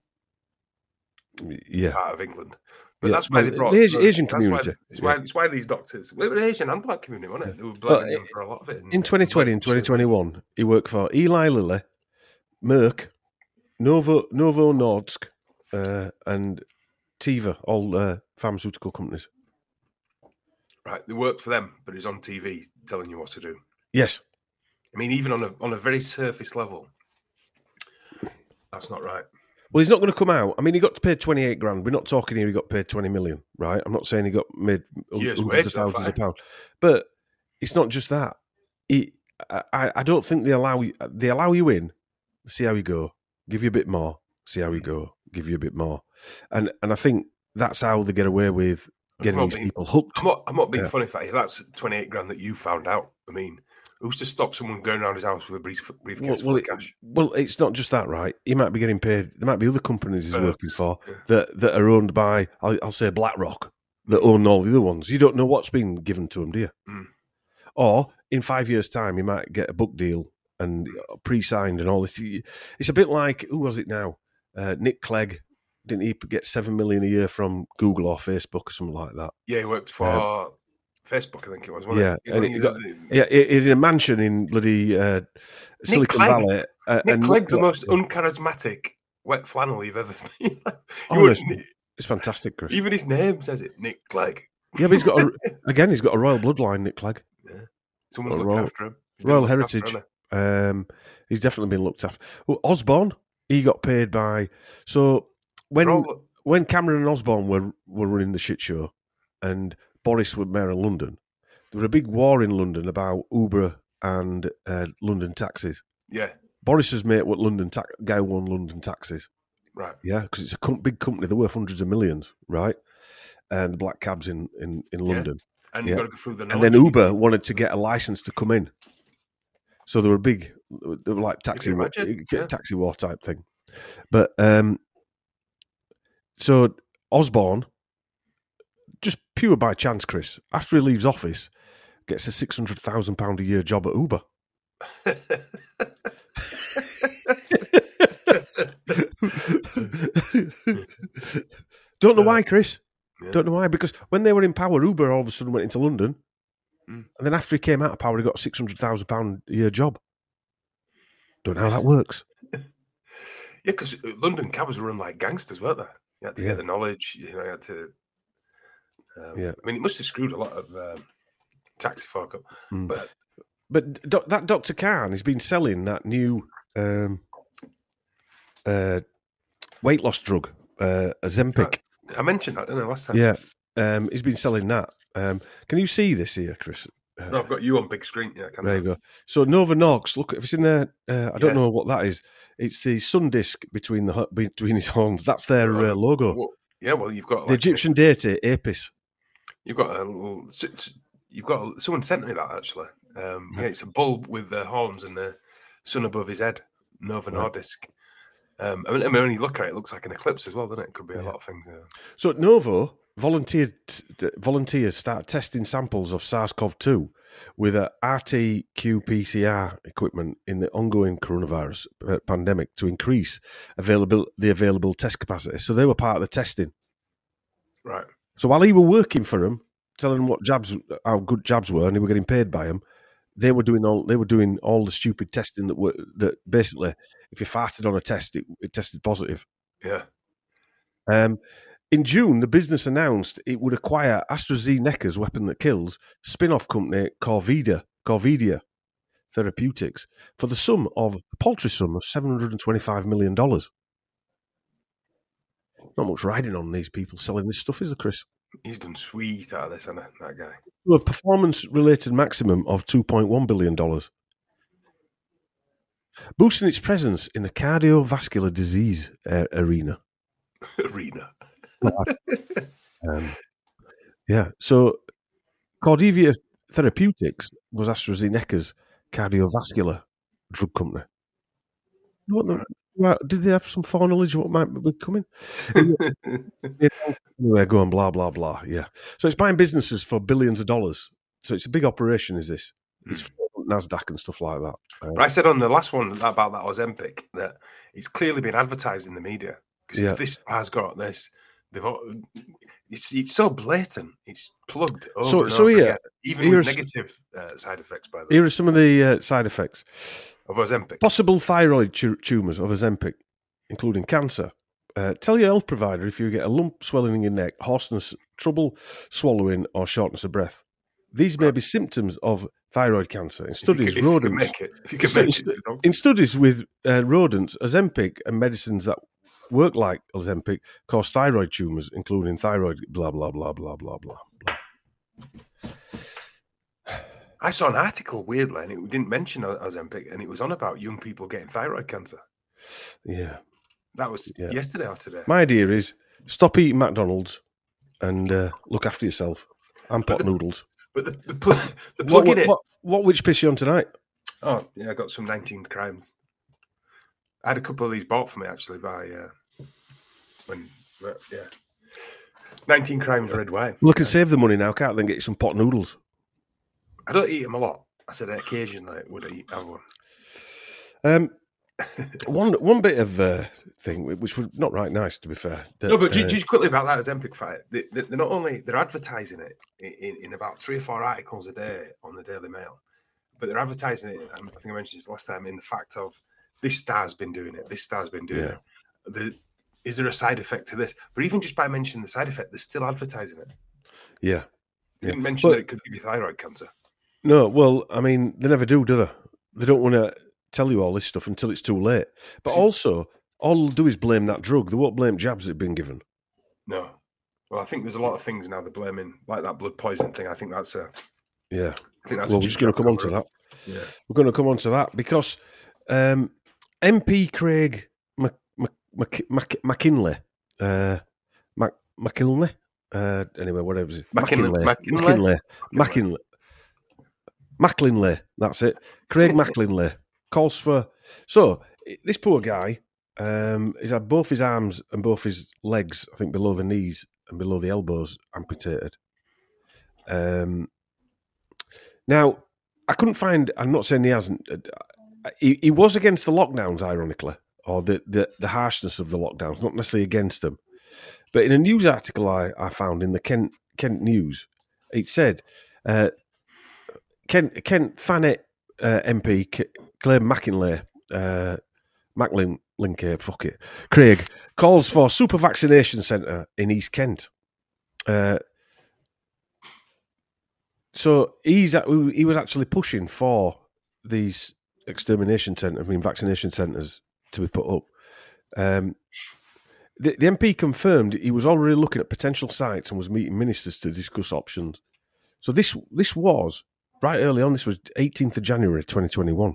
Yeah. part of England. But Yeah, that's why well, they brought the Asian- those- Asian that's why- community, It's yeah. why it's why these doctors. Well, it was Asian and black community, wasn't it? They were Well, blaming them for a lot of it. In twenty twenty and twenty twenty-one, he worked for Eli Lilly, Merck, Novo Novo Nordisk, uh, and Teva, all uh, pharmaceutical companies. Right, they worked for them, but he's on T V telling you what to do. Yes. I mean, even on a on a very surface level, that's not right. Well, he's not going to come out. I mean, he got paid twenty-eight grand. We're not talking here he got paid twenty million, right? I'm not saying he got made Years' hundreds wage, of thousands though, of pounds. But it's not just that. He, I, I don't think they allow you, they allow you in, see how you go, give you a bit more, see how you go, give you a bit more. And and I think that's how they get away with getting not these being- people hooked. I'm not, I'm not being Yeah. funny, Fatty. That's twenty-eight grand that you found out. I mean, who's to stop someone going around his house with a brief, briefcase Well, full well, of it- cash? well, it's not just that, right? He might be getting paid. There might be other companies he's Uh, working for yeah. that, that are owned by, I'll, I'll say, BlackRock, that own all the other ones. You don't know what's been given to him, do you? Mm. Or in five years' time, he might get a book deal and pre-signed and all this. It's a bit like, who was it now? Uh, Nick Clegg. Didn't he get seven million a year from Google or Facebook or something like that? Yeah, he worked for Um, Facebook, I think it was. Wasn't Yeah, it? You and know, he you- got- Yeah, he he did a mansion in bloody uh, Silicon Clegg. Valley. Uh, Nick and Clegg, the Clegg- most uncharismatic wet flannel you've ever seen. You Honest, wouldn't- it's fantastic, Chris. even his name says it, Nick Clegg. Yeah, but he's got a, again, he's got a royal bloodline, Nick Clegg. Someone's Well, looking royal- after him. He's been royal looked after, heritage. hasn't Um, he's definitely been looked after. Well, Osborne, he got paid by. So when he? Roll- when Cameron and Osborne were were running the shit show, and Boris was mayor of London, there was a big war in London about Uber and uh, London taxis. Yeah, Boris's mate, what London ta- guy who won London taxis. right. Yeah, because it's a com- big company. They're worth hundreds of millions, right? And the black cabs in in, in Yeah. London. And Yeah. you've got to go through the And then knowledge. Uber wanted to get a license to come in. So they were big, they were like taxi, you war, imagine? Yeah. taxi war type thing. But um, so Osborne, just pure by chance, Chris, after he leaves office, gets a six hundred thousand pound a year job at Uber. Don't know why, Chris. Yeah. Don't know why. Because when they were in power, Uber all of a sudden went into London. Mm. And then after he came out of power, he got a six hundred thousand pound a year job. Don't know how that works. Yeah, because London cabs were run like gangsters, weren't they? You had to Yeah. get the knowledge. You know, you had to. Um, Yeah. I mean, it must have screwed a lot of um, taxi folk up. Mm. But But doc- that Doctor Khan has been selling that new um, uh, weight loss drug uh, Ozempic. I mentioned that, didn't I, last time? Yeah, um, he's been selling that. Um, can you see this here, Chris? Uh, no, I've got you on big screen. Yeah, can there I? you go. So Novo Nordisk, look, if it's in there, uh, I don't Yeah. know what that is. It's the sun disc between the between his horns. That's their uh, logo. Well, yeah, well, you've got The like, Egyptian deity Apis. You've got a little. You've got a, someone sent me that actually. Um, yeah, it's a bulb with the horns and the sun above his head. Novo Nordisk. Um, I mean, I mean, when you look at it, it looks like an eclipse as well, doesn't it? It could be a Yeah. lot of things. Yeah. So Novo volunteered volunteers started testing samples of SARS-C o V two with a R T Q P C R equipment in the ongoing coronavirus pandemic to increase available the available test capacity. So they were part of the testing. Right. So while he were working for them, telling them what jabs, how good jabs were, and they were getting paid by them, they were doing all they were doing all the stupid testing that were that basically, if you farted on a test, it, it tested positive. Yeah. Um, in June, the business announced it would acquire AstraZeneca's weapon that kills spin-off company Corvidia, Corvidia Therapeutics for the sum of a paltry sum of seven hundred twenty-five million dollars. Not much riding on these people selling this stuff, is there, Chris? He's done sweet out of this, hasn't he, that guy? A performance-related maximum of two point one billion dollars. Boosting its presence in the cardiovascular disease uh, arena. Arena. um, yeah, so Corvidia Therapeutics was AstraZeneca's cardiovascular drug company. What the, right, did they have some foreknowledge of what might be coming? Anyway, go on, blah, blah, blah. Yeah. So it's buying businesses for billions of dollars. So it's a big operation, is this? It's mm. NASDAQ and stuff like that. Um, but I said on the last one about that Ozempic that it's clearly been advertised in the media because Yeah. this has got this. They've all, it's it's so blatant. It's plugged over So- and so over here- again, even here's- with negative uh, side effects. By the way, Here are some of the uh, side effects. of Ozempic. Possible thyroid tu- tumours of Ozempic, including cancer. Uh, tell your health provider if you get a lump swelling in your neck, hoarseness, trouble swallowing, or shortness of breath. These may be symptoms of thyroid cancer. In If you studies, could- if you could rodents. make it, if you could So make in, it, stu- don't- in studies with uh, rodents, Ozempic and medicines that work like Ozempic cause thyroid tumours, including thyroid. Blah blah blah blah blah blah. blah. I saw an article weirdly, and it didn't mention Ozempic, and it was on about young people getting thyroid cancer. Yeah. That was Yeah. yesterday or today. My idea is stop eating McDonald's and uh, look after yourself and pot noodles. But the the, pl- the What, plug in what, it. what, what which piss you on tonight? Oh, yeah, I got some nineteen crimes. I had a couple of these bought for me actually by uh, when uh, yeah, nineteen crimes red wine. Well, I can save the money now, can't I? Then get you some pot noodles. I don't eat them a lot. I said occasionally would I eat have one. Um, one one bit of uh, thing which was not right nice, to be fair. that, No, but uh, just quickly about that Ozempic fight. They, they, they're not only they're advertising it in, in about three or four articles a day on the Daily Mail, but they're advertising it. I think I mentioned this last time in the fact of this star's been doing it. This star's been doing Yeah. it. The, is there a side effect to this? But even just by mentioning the side effect, they're still advertising it. yeah. They Yeah. didn't mention But- that it could give you thyroid cancer. No, well, I mean, they never do, do they? They don't want to tell you all this stuff until it's too late. But See- also, all they'll do is blame that drug. They won't blame jabs that have been given. No. Well, I think there's a lot of things now they're blaming, like that blood poison thing. I think that's a. Yeah. I think that's Well, a we're just going to come on to that. Yeah. We're going to come on to that because um, M P Craig Mc, Mc, Mc, Mc, McKinley, uh, Mc, McKinley, uh, anyway, whatever it is. McKinley- McKinley. McKinley? McKinley. McKinley. McKinley, that's it. Craig McKinley calls for. So, this poor guy, um, he's had both his arms and both his legs, I think, below the knees and below the elbows amputated. Um, now, I couldn't find, I'm not saying he hasn't, uh, he, he was against the lockdowns, ironically, or the, the, the harshness of the lockdowns, not necessarily against them. But in a news article I, I found in the Kent, Kent News, it said, uh, Kent, Kent Thanet uh, M P, K- Claire McKinley, uh, Macklin, Linkay, fuck it, Craig, calls for super vaccination centre in East Kent. Uh, so he's at, he was actually pushing for these extermination centres, I mean vaccination centres to be put up. Um, the, the M P confirmed he was already looking at potential sites and was meeting ministers to discuss options. So this this was right early on. This was eighteenth of January twenty twenty-one.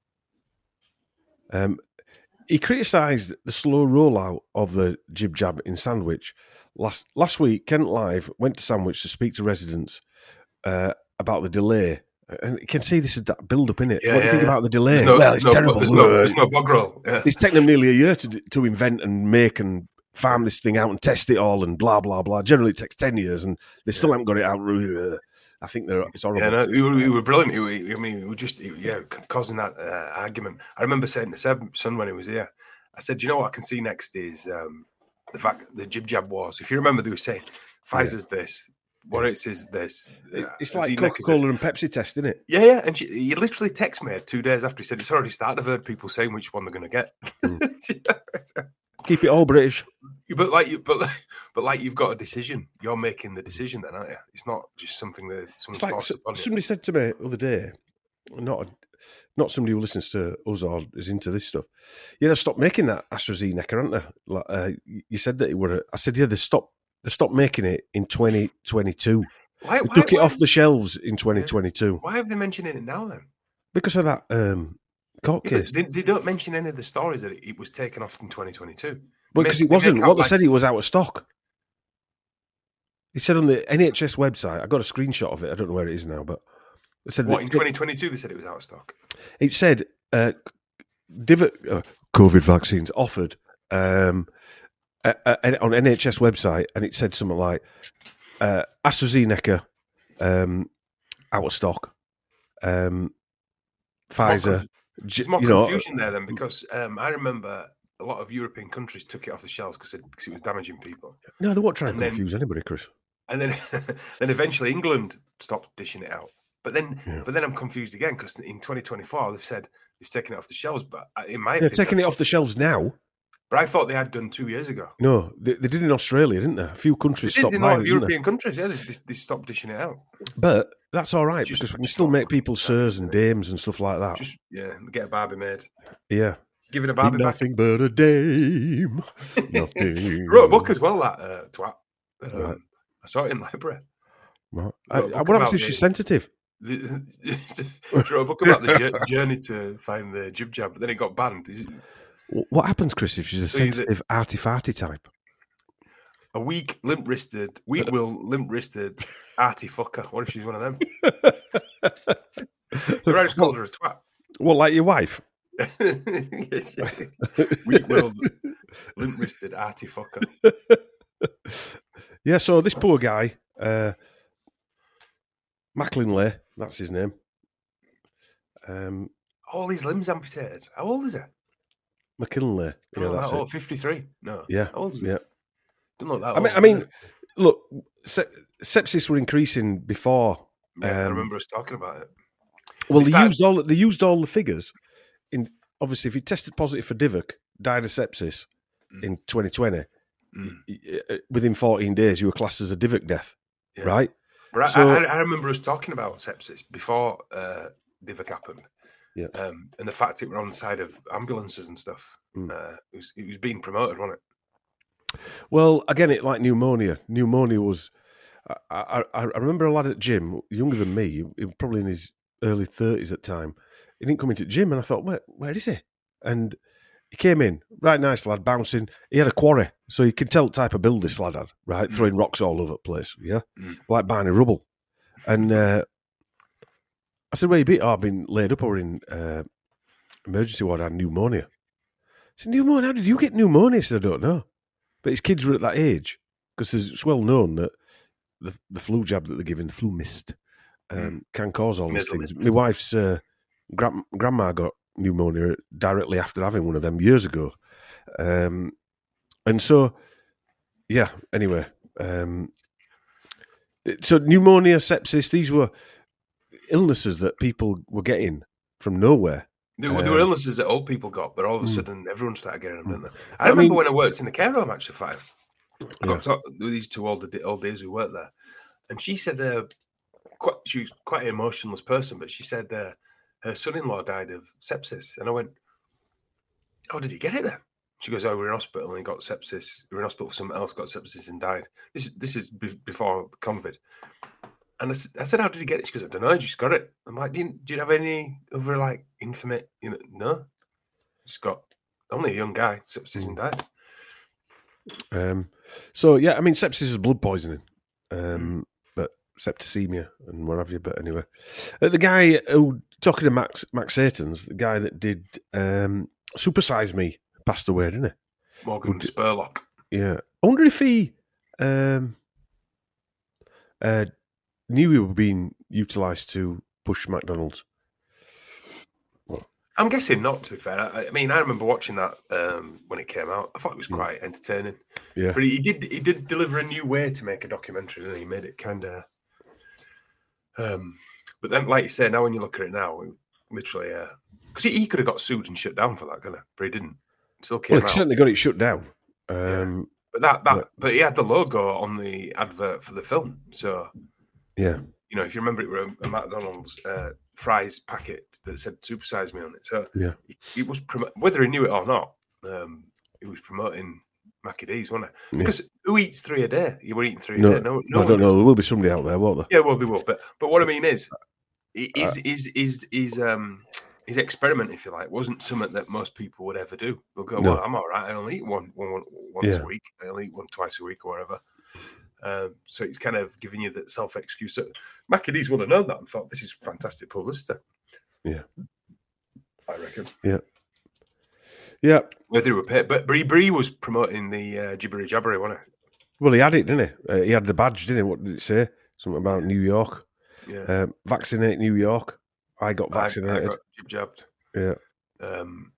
Um, he criticised the slow rollout of the jib jab in Sandwich. Last last week, Kent Live went to Sandwich to speak to residents uh, about the delay. And you can see this is that build up in it. Yeah, what do you yeah, think yeah. about the delay? No, well, it's no, terrible. There's no, there's no bog roll. Yeah. It's taken them nearly a year to to invent and make and farm this thing out and test it all and blah blah blah. Generally, it takes ten years, and they still yeah. haven't got it out. I think they're it's horrible. Yeah, no, we were, we were brilliant. We, I mean, we were just yeah causing that uh, argument. I remember saying to Seb, son, when he was here, I said, "You know what I can see next is um, the fact the jib jab wars. If you remember, they were saying Pfizer's yeah. this, what it is this. Uh, it's like Coca-Cola and Pepsi test, isn't it? Yeah, yeah. And she, he literally texted me two days after he said it's already started. I've heard people saying which one they're going to get. Mm. Keep it all British. But like you, but like, but like you've got a decision. You're making the decision, then, aren't you? It's not just something that someone's like forced so, upon you. Somebody said to me the other day, not a, not somebody who listens to us or is into this stuff. Yeah, they've stopped making that AstraZeneca, haven't they? Like, uh, you said that it were. A, I said, yeah, they stopped. They stopped making it in twenty twenty-two. Why, they why, took it why, off the shelves in twenty twenty-two. Why have they mentioned it now then? Because of that um, court yeah, case. They, they don't mention any of the stories that it, it was taken off in twenty twenty-two. Well, because it wasn't. What they like... said, it was out of stock. He said on the N H S website, I got a screenshot of it. I don't know where it is now, but they said what that, in twenty twenty-two they said it was out of stock. It said uh, div- uh, COVID vaccines offered um, uh, uh, on N H S website, and it said something like uh, AstraZeneca um, out of stock, um, Pfizer. There's more confusion know, there then because um, I remember. A lot of European countries took it off the shelves because it, it was damaging people. No, they weren't trying and to then, confuse anybody, Chris. And then, then eventually England stopped dishing it out. But then, yeah. but then I'm confused again because in twenty twenty-four they've said they've taken it off the shelves. But in my they're opinion, taking it off the shelves now. But I thought they had done two years ago. No, they, they did in Australia, didn't they? A few countries they stopped did in buying a lot of it, European countries. Yeah, they, they, they stopped dishing it out. But that's all right just, because we can still make people sirs and dames and stuff like that. Just yeah, get a Barbie made. Yeah. Give it a Barbie nothing back. but a dame. Nothing. Wrote a book as well, that uh, twat. Um, right. I saw it in the library. What, I, I, what happens if she's sensitive? The, wrote a book about the journey to find the jib jab, but then it got banned. What happens, Chris, if she's a sensitive, arty-farty type? A weak, limp-wristed, weak-willed, limp-wristed, arty fucker. What if she's one of them? So I just called her a twat. What, like your wife? Yes, weak-willed, limp-wristed, arty fucker. Yeah, so this poor guy, uh, McLinley, that's his name. Um, All his limbs amputated. How old is he? McKinley. Yeah, oh, that's that it. old, fifty-three. No. Yeah. How old is he? Yeah. Didn't look that I mean, old, I mean, look, se- sepsis were increasing before. Yeah, um, I remember us talking about it. Well, They they, started- used all they used all the figures. In obviously, if you tested positive for Divock, died of sepsis Mm. in twenty twenty, Mm. y- uh, within fourteen days, you were classed as a Divock death, Yeah. right? But So- I, I, I remember us talking about sepsis before uh, Divock happened. Yeah. Um, and the fact it were on the side of ambulances and stuff. Mm. Uh, it, was, it was being promoted, wasn't it? Well, again, it like pneumonia. Pneumonia was. I, I, I remember a lad at gym, younger than me, he was probably in his early thirties at the time. He didn't come into gym, and I thought, where, where is he? And he came in, right nice lad, bouncing. He had a quarry, so you could tell the type of build this lad had, right? Mm. Throwing rocks all over the place, yeah? Mm. Like buying a rubble. And uh, I said, where you been? Oh, I've been laid up or in uh, emergency ward, I had pneumonia. I said, pneumonia? How did you get pneumonia? He said, I don't know. But his kids were at that age, because it's well known that the, the flu jab that they're giving, the flu mist, um, Mm. can cause all these Middle things. mist. My wife's uh, gran- grandma got pneumonia directly after having one of them years ago. Um, and so, yeah, anyway. Um, so pneumonia, sepsis, these were illnesses that people were getting from nowhere. There, were- there Um, were illnesses that old people got, but all of a Mm. sudden everyone started getting them, didn't they? I, I remember mean- when I worked in the care home, actually, five. I Yeah. got talk, with these two old, old days who worked there. And she said, uh, quite, she was quite an emotionless person, but she said uh, her son-in-law died of sepsis. And I went, oh, did he get it then? She goes, "Oh, we're in hospital and he got sepsis. We're in hospital for something else, got sepsis and died." This this is b- before COVID. And I, I said, "How did he get it?" She goes, "I don't know. I just got it." I'm like, "Do you, do you have any other like infamous? You know, no. Just got only a young guy sepsis and died." Um. So yeah, I mean, sepsis is blood poisoning. Um. But septicemia and what have you. But anyway, uh, the guy who talking to Max Max Satans, the guy that did um Super Size Me, passed away, didn't he? Morgan Would, Spurlock. Yeah. I wonder if he um uh knew he were being utilised to push McDonald's. Well, I'm guessing not, to be fair. I, I mean, I remember watching that um, when it came out. I thought it was quite yeah. entertaining. Yeah. But he, he did he did deliver a new way to make a documentary, and he? he made it kind of... Um, but then, like you say, now when you look at it now, literally... Because uh, he, he could have got sued and shut down for that, couldn't he? But he didn't. It still came well, he out. certainly got it shut down. Um, yeah. But that, that, but, but he had the logo on the advert for the film, so... Yeah. You know, if you remember, it was a McDonald's uh, fries packet that said "Super Size Me" on it. So yeah, it, it was prom- whether he knew it or not. Um, he was promoting Mackie D's, wasn't it? Because yeah. who eats three a day? You were eating three no, a day. No, no I don't know. There will be somebody out there, won't there? Yeah, well, they will. But but what I mean is, is is is is um his experiment, if you like, wasn't something that most people would ever do. They'll go, no. "Well, I'm all right. I only eat one, one, one once yeah. a week. I only eat one twice a week or whatever." Um, so it's kind of giving you that self-excuse. So Mackie D's would have known that and thought, this is fantastic publicity. Yeah. I reckon. Yeah. Yeah. Whether he were paid. But Brie Brie was promoting the uh, Jibbery Jabbery, wasn't it? Well, he had it, didn't he? Uh, he had the badge, didn't he? What did it say? Something about yeah. New York. Yeah. Um, vaccinate New York. I got vaccinated. I, I got jib-jabbed. Yeah. Um.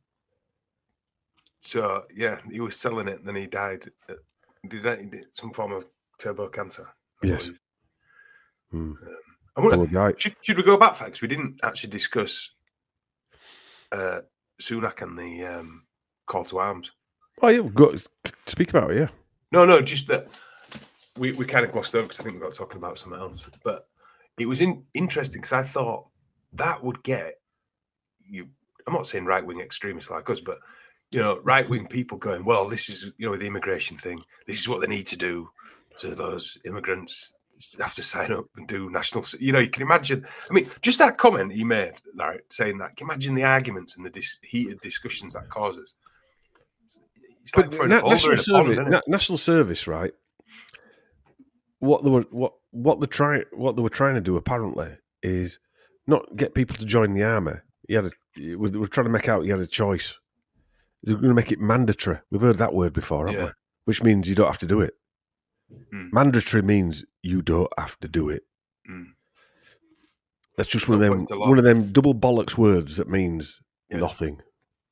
So, yeah, he was selling it and then he died. At, Did that did some form of turbo cancer? I yes. Mm. Um, I wonder, should, should we go back, facts? We didn't actually discuss uh, Sunak and the um, call to arms. Oh, yeah, we've got to speak about it, yeah. No, no, just that we, we kind of glossed over because I think we got talking about something else. But it was in, interesting because I thought that would get you. I'm not saying right wing extremists like us, but you know, right-wing people going, well, this is, you know, the immigration thing, this is what they need to do. So those immigrants have to sign up and do national, you know, you can imagine. I mean, just that comment he made, right, saying that, can you imagine the arguments and the dis- heated discussions that causes? It's like but na- national service, pond, na- national service, right? What they were, what, what they try, what they were trying to do apparently is not get people to join the army. You had a, they were trying to make out you had a choice. They're going to make it mandatory. We've heard that word before, haven't yeah. we? Which means you don't have to do it. Mm. Mandatory means you don't have to do it. Mm. That's just one of them one of them double bollocks words that means yeah. nothing.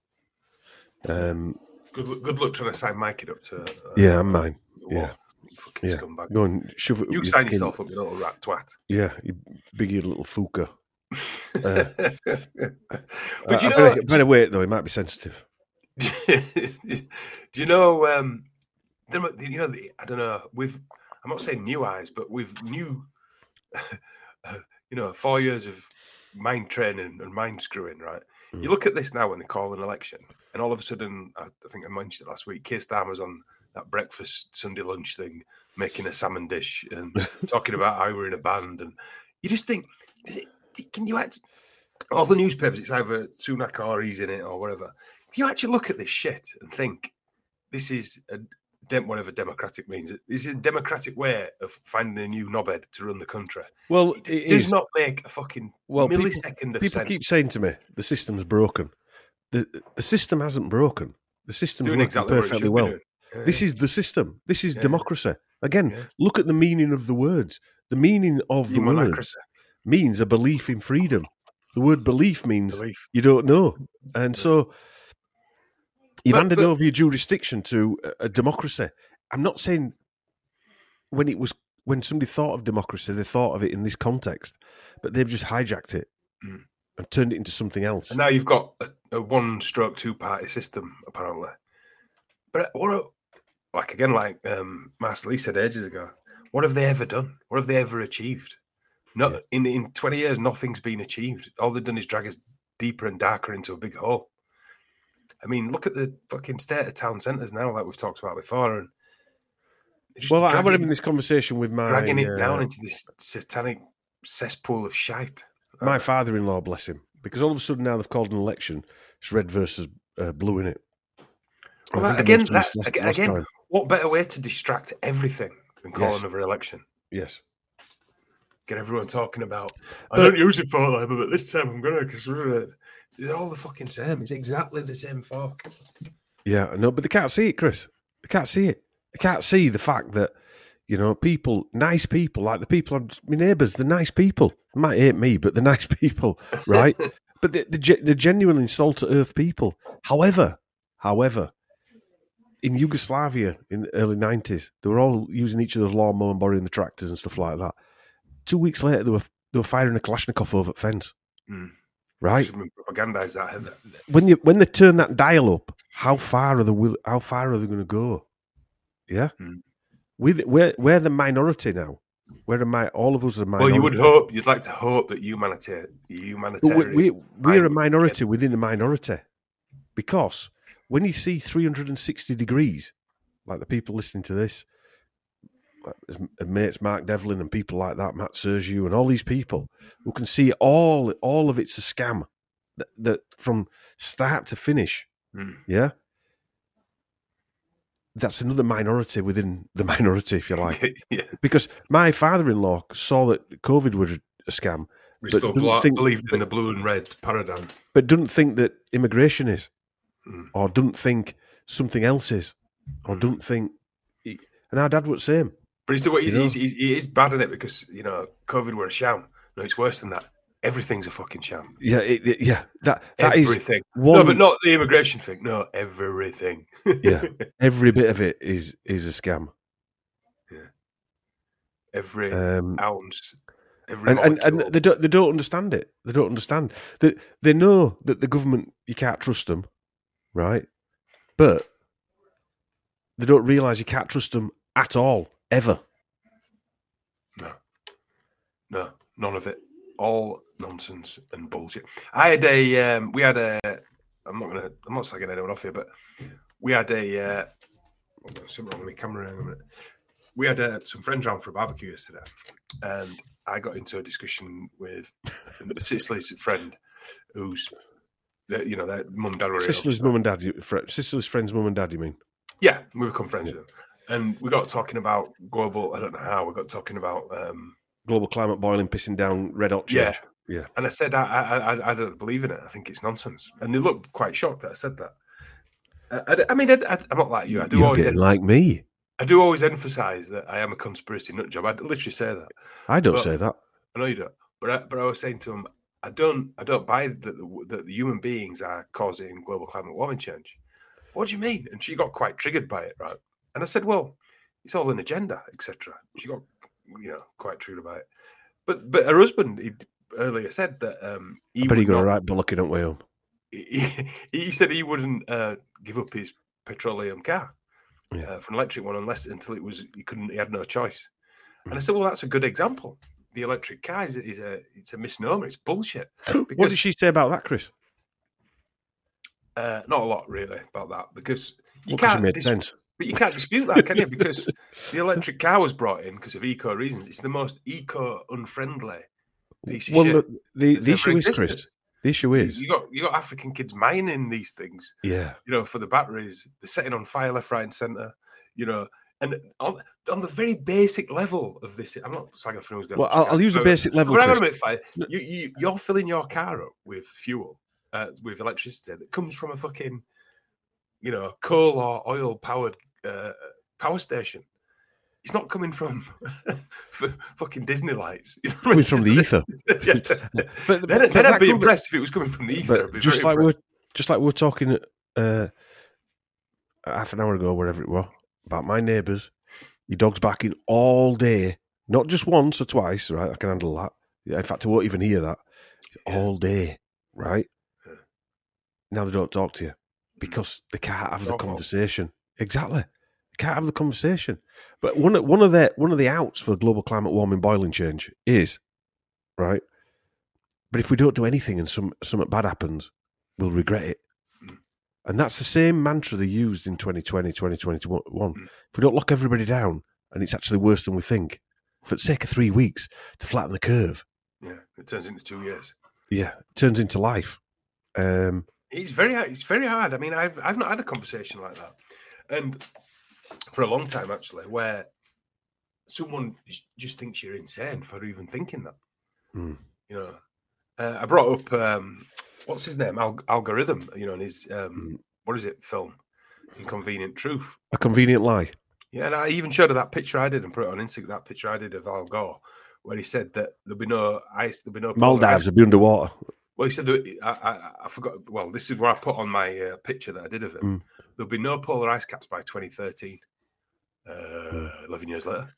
Um, good, good luck trying to sign my kid up to. Uh, yeah, I'm mine. Yeah, fucking yeah. Scumbag. Go and shove it. You sign fucking, yourself up, you little rat twat. Yeah, you big little fuka. uh, but you I know, better, better wait though. He might be sensitive. Do you know? Um, you know, I don't know. We've. I'm not saying new eyes, but we've new. You know, four years of mind training and mind screwing. Right. Mm. You look at this now when they call an election, and all of a sudden, I think I mentioned it last week. Keir Starmer's on that breakfast Sunday lunch thing, making a salmon dish and talking about how we're in a band, and you just think, does it? Can you actually? All the newspapers, it's either Sunak or he's in it or whatever. Do you actually look at this shit and think this is a whatever democratic means? This is a democratic way of finding a new knobhead to run the country. Well, it, it does is. not make a fucking well, millisecond people, of people sense. Keep saying to me the system's broken. The the system hasn't broken. The system's doing working exactly perfectly well. Yeah. This is the system. This is yeah. democracy. Again, yeah. look at the meaning of the words. The meaning of the Democracy. words means a belief in freedom. The word belief means belief. You don't know. And yeah. so you've but, handed but, over your jurisdiction to a, a democracy. I'm not saying when it was when somebody thought of democracy, they thought of it in this context, but they've just hijacked it mm. and turned it into something else. And now you've got a, a one-stroke, two-party system, apparently. But what, like again, like um, Master Lee said ages ago, what have they ever done? What have they ever achieved? No, yeah. in in twenty years, nothing's been achieved. All they've done is drag us deeper and darker into a big hole. I mean, look at the fucking state of town centres now, like we've talked about before. And well, I was having this conversation with my... Dragging it uh, down into this satanic cesspool of shite. My uh, father-in-law, bless him. Because all of a sudden now they've called an election. It's red versus uh, blue, innit? Well, that, again, that, last, again, last again what better way to distract everything than call yes. another election? Yes. Get everyone talking about, I but, don't use it for that, but this time I'm going to, because it's all the fucking same. It's exactly the same fuck. Yeah, no, but they can't see it, Chris. They can't see it. They can't see the fact that, you know, people, nice people, like the people, my neighbours, they're nice people. They might hate me, but they're nice people, right? But they're, they're genuinely salt-to-earth people. However, however, in Yugoslavia in the early nineties, they were all using each other's lawnmower and borrowing the tractors and stuff like that. Two weeks later, they were they were firing a Kalashnikov over at fence. Mm. Right? Propagandise that. When you when they turn that dial up, how far are the how far are they going to go? Yeah, mm. we we're we're the minority now. We're a mi- all of us are minority. Well, you would hope you'd like to hope that humanity, humanitarian. We, we we're a minority within a minority, because when you see three hundred sixty degrees, like the people listening to this, mates Mark Devlin and people like that, Matt Sergiu and all these people who can see all all of it's a scam, that, that from start to finish, mm. yeah, that's another minority within the minority, if you like. Yeah. Because my father-in-law saw that COVID was a scam, we still bl- think, believed in the blue and red paradigm, but didn't think that immigration is, mm. or don't think something else is, or mm. don't think. And our dad was the same. But he's, he's, he's, he's, he is bad in it because, you know, COVID were a sham. No, it's worse than that. Everything's a fucking sham. Yeah, it, it, yeah. That, that everything. Is one... No, but not the immigration thing. No, everything. Yeah, every bit of it is is a scam. Yeah, every um, ounce. Every and, and and they don't they don't understand it. They don't understand. They they know that the government, you can't trust them, right? But they don't realise you can't trust them at all. Ever. No. No, none of it. All nonsense and bullshit. I had a, um, we had a, I'm not going to, I'm not slagging anyone off here, but we had a, uh, oh, there's something wrong with my camera in a minute. We had uh, some friends round for a barbecue yesterday, and I got into a discussion with Cicely's friend, who's, you know, their mum and dad were Cicely's mum and dad, Cicely's friend's mum and dad, you mean? Yeah, we become friends yeah. with them. And we got talking about global, I don't know how, we got talking about... Um, global climate boiling, pissing down red hot change. Yeah. yeah. And I said, I, I, I, I don't believe in it. I think it's nonsense. And they looked quite shocked that I said that. I, I, I mean, I, I, I'm not like you. I do You're always getting like me. I do always emphasise that I am a conspiracy nut job. I literally say that. I don't but, say that. I know you don't. But I, but I was saying to him, I don't I don't buy that the, that the human beings are causing global climate warming change. What do you mean? And she got quite triggered by it, right? And I said, well, it's all an agenda, et cetera. She got, you know, quite triggered about it. But but her husband, he earlier said that um, he. But he got a right bollocking up with him. He, he said he wouldn't uh, give up his petroleum car yeah. uh, for an electric one unless until it was he couldn't he had no choice. And I said, well, that's a good example. The electric car is, is a it's a misnomer. It's bullshit. Because, what did she say about that, Chris? Uh, not a lot, really, about that because you well, can't. It made dis- sense. But you can't dispute that, can you? Because the electric car was brought in because of eco reasons. It's the most eco-unfriendly piece of well, shit. Well, the, the, the issue is, Chris, the issue is... You got you got African kids mining these things. Yeah. You know, for the batteries. They're setting on fire left, right and centre. You know, and on, on the very basic level of this... I'm not slagging for who's going Well, I'll, I'll use the basic level, But Chris. Fire. You, you, you're filling your car up with fuel, uh, with electricity that comes from a fucking, you know, coal or oil-powered Uh, power station. It's not coming from fucking Disney lights. You know coming I mean? From the ether. yeah. But, then but then I'd be impressed if it was coming from the ether. Just like we're just like we we're talking uh, half an hour ago, wherever it was, about my neighbours. Your dog's barking all day, not just once or twice. Right, I can handle that. Yeah, in fact, I won't even hear that all day. Right. Yeah. Now they don't talk to you because they can't have it's the awful. conversation. Exactly. Can't have the conversation. But one of one of the one of the outs for global climate warming boiling change is, right? But if we don't do anything and some something bad happens, we'll regret it. And that's the same mantra they used in twenty twenty, twenty twenty-one. Mm. If we don't lock everybody down, and it's actually worse than we think, for the sake of three weeks to flatten the curve. Yeah, it turns into two years. Yeah, it turns into life. Um, it's very it's very hard. I mean, I've I've not had a conversation like that, and for a long time actually, where someone just thinks you're insane for even thinking that. Mm. You know, uh, I brought up um, what's his name, Al- Algorithm. You know, in his um, mm. what is it film, Inconvenient Truth, A Convenient Lie. Yeah, and I even showed her that picture I did and put it on Instagram. That picture I did of Al Gore, where he said that there'll be no ice, there'll be no Maldives will be underwater. Well, he said that I, I, I forgot. Well, this is where I put on my uh, picture that I did of it. Mm. There'll be no polar ice caps by twenty thirteen. Uh, mm. Eleven years later,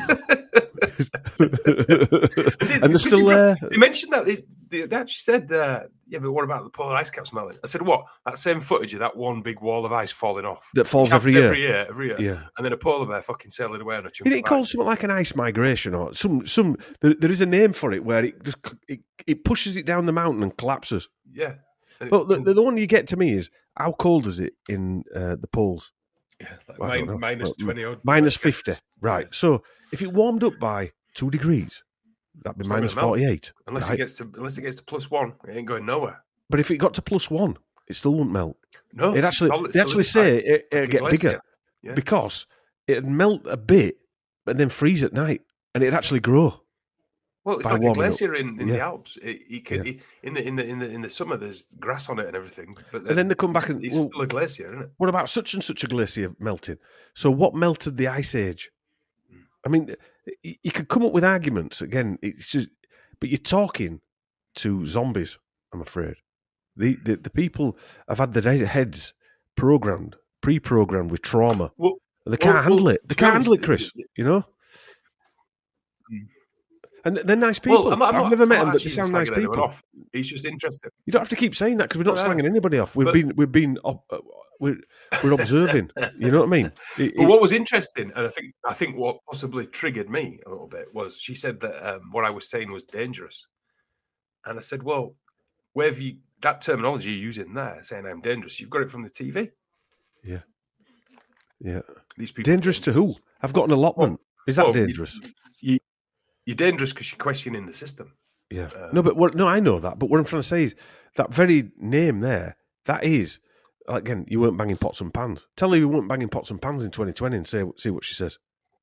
and they're still there. They mentioned that they, they, they actually said, uh, "Yeah, but what about the polar ice caps melting?" I said, "What? That same footage of that one big wall of ice falling off that falls every year, every year, every year, yeah, and then a polar bear fucking sailing away on a chunk." Isn't it called something like an ice migration or some some? There, there is a name for it where it just it, it pushes it down the mountain and collapses. Yeah. Well, the, the one you get to me is how cold is it in uh, the poles? Yeah, like min, minus well, twenty odd. Minus fifty. Right. So if it warmed up by two degrees, that'd be it's minus forty-eight. Unless right? it gets to unless it gets to plus one, it ain't going nowhere. But if it got to plus one, it still wouldn't melt. No. It actually solid, they actually say it, it'd get bigger yeah. because it'd melt a bit and then freeze at night and it'd actually grow. Well, it's like a glacier in, in yeah. the Alps. It, it can, yeah. it, in the in the in the in the summer, there's grass on it and everything. But then, and then they come back and it's well, still a glacier, isn't it? What about such and such a glacier melting? So what melted the ice age? Mm. I mean, you could come up with arguments again. It's just, but you're talking to zombies. I'm afraid the the, the people have had their heads programmed, pre-programmed with trauma. Well, they can't well, handle well, it. They can't handle it, Chris. You know. Mm. And they're nice people. Well, I'm, I'm I've not, never met I'm them, but they sound nice people. Off. He's just interested. You don't have to keep saying that because we're not oh, slanging yeah. anybody off. We've but, been, we've been, uh, we're, we're observing. You know what I mean? It, but what was interesting, and I think, I think what possibly triggered me a little bit was she said that um, what I was saying was dangerous, and I said, "Well, where have you that terminology you're using there, saying I'm dangerous? You've got it from the T V." Yeah, yeah. These people dangerous to who? I've got an allotment. Well, Is that well, dangerous? You, you, You're dangerous because you're questioning the system. Yeah. Um, no, but what, no, I know that. But what I'm trying to say is that very name there, that is, again, you weren't banging pots and pans. Tell her you weren't banging pots and pans in twenty twenty and say, see what she says.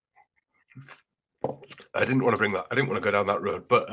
I didn't want to bring that. I didn't want to go down that road, but.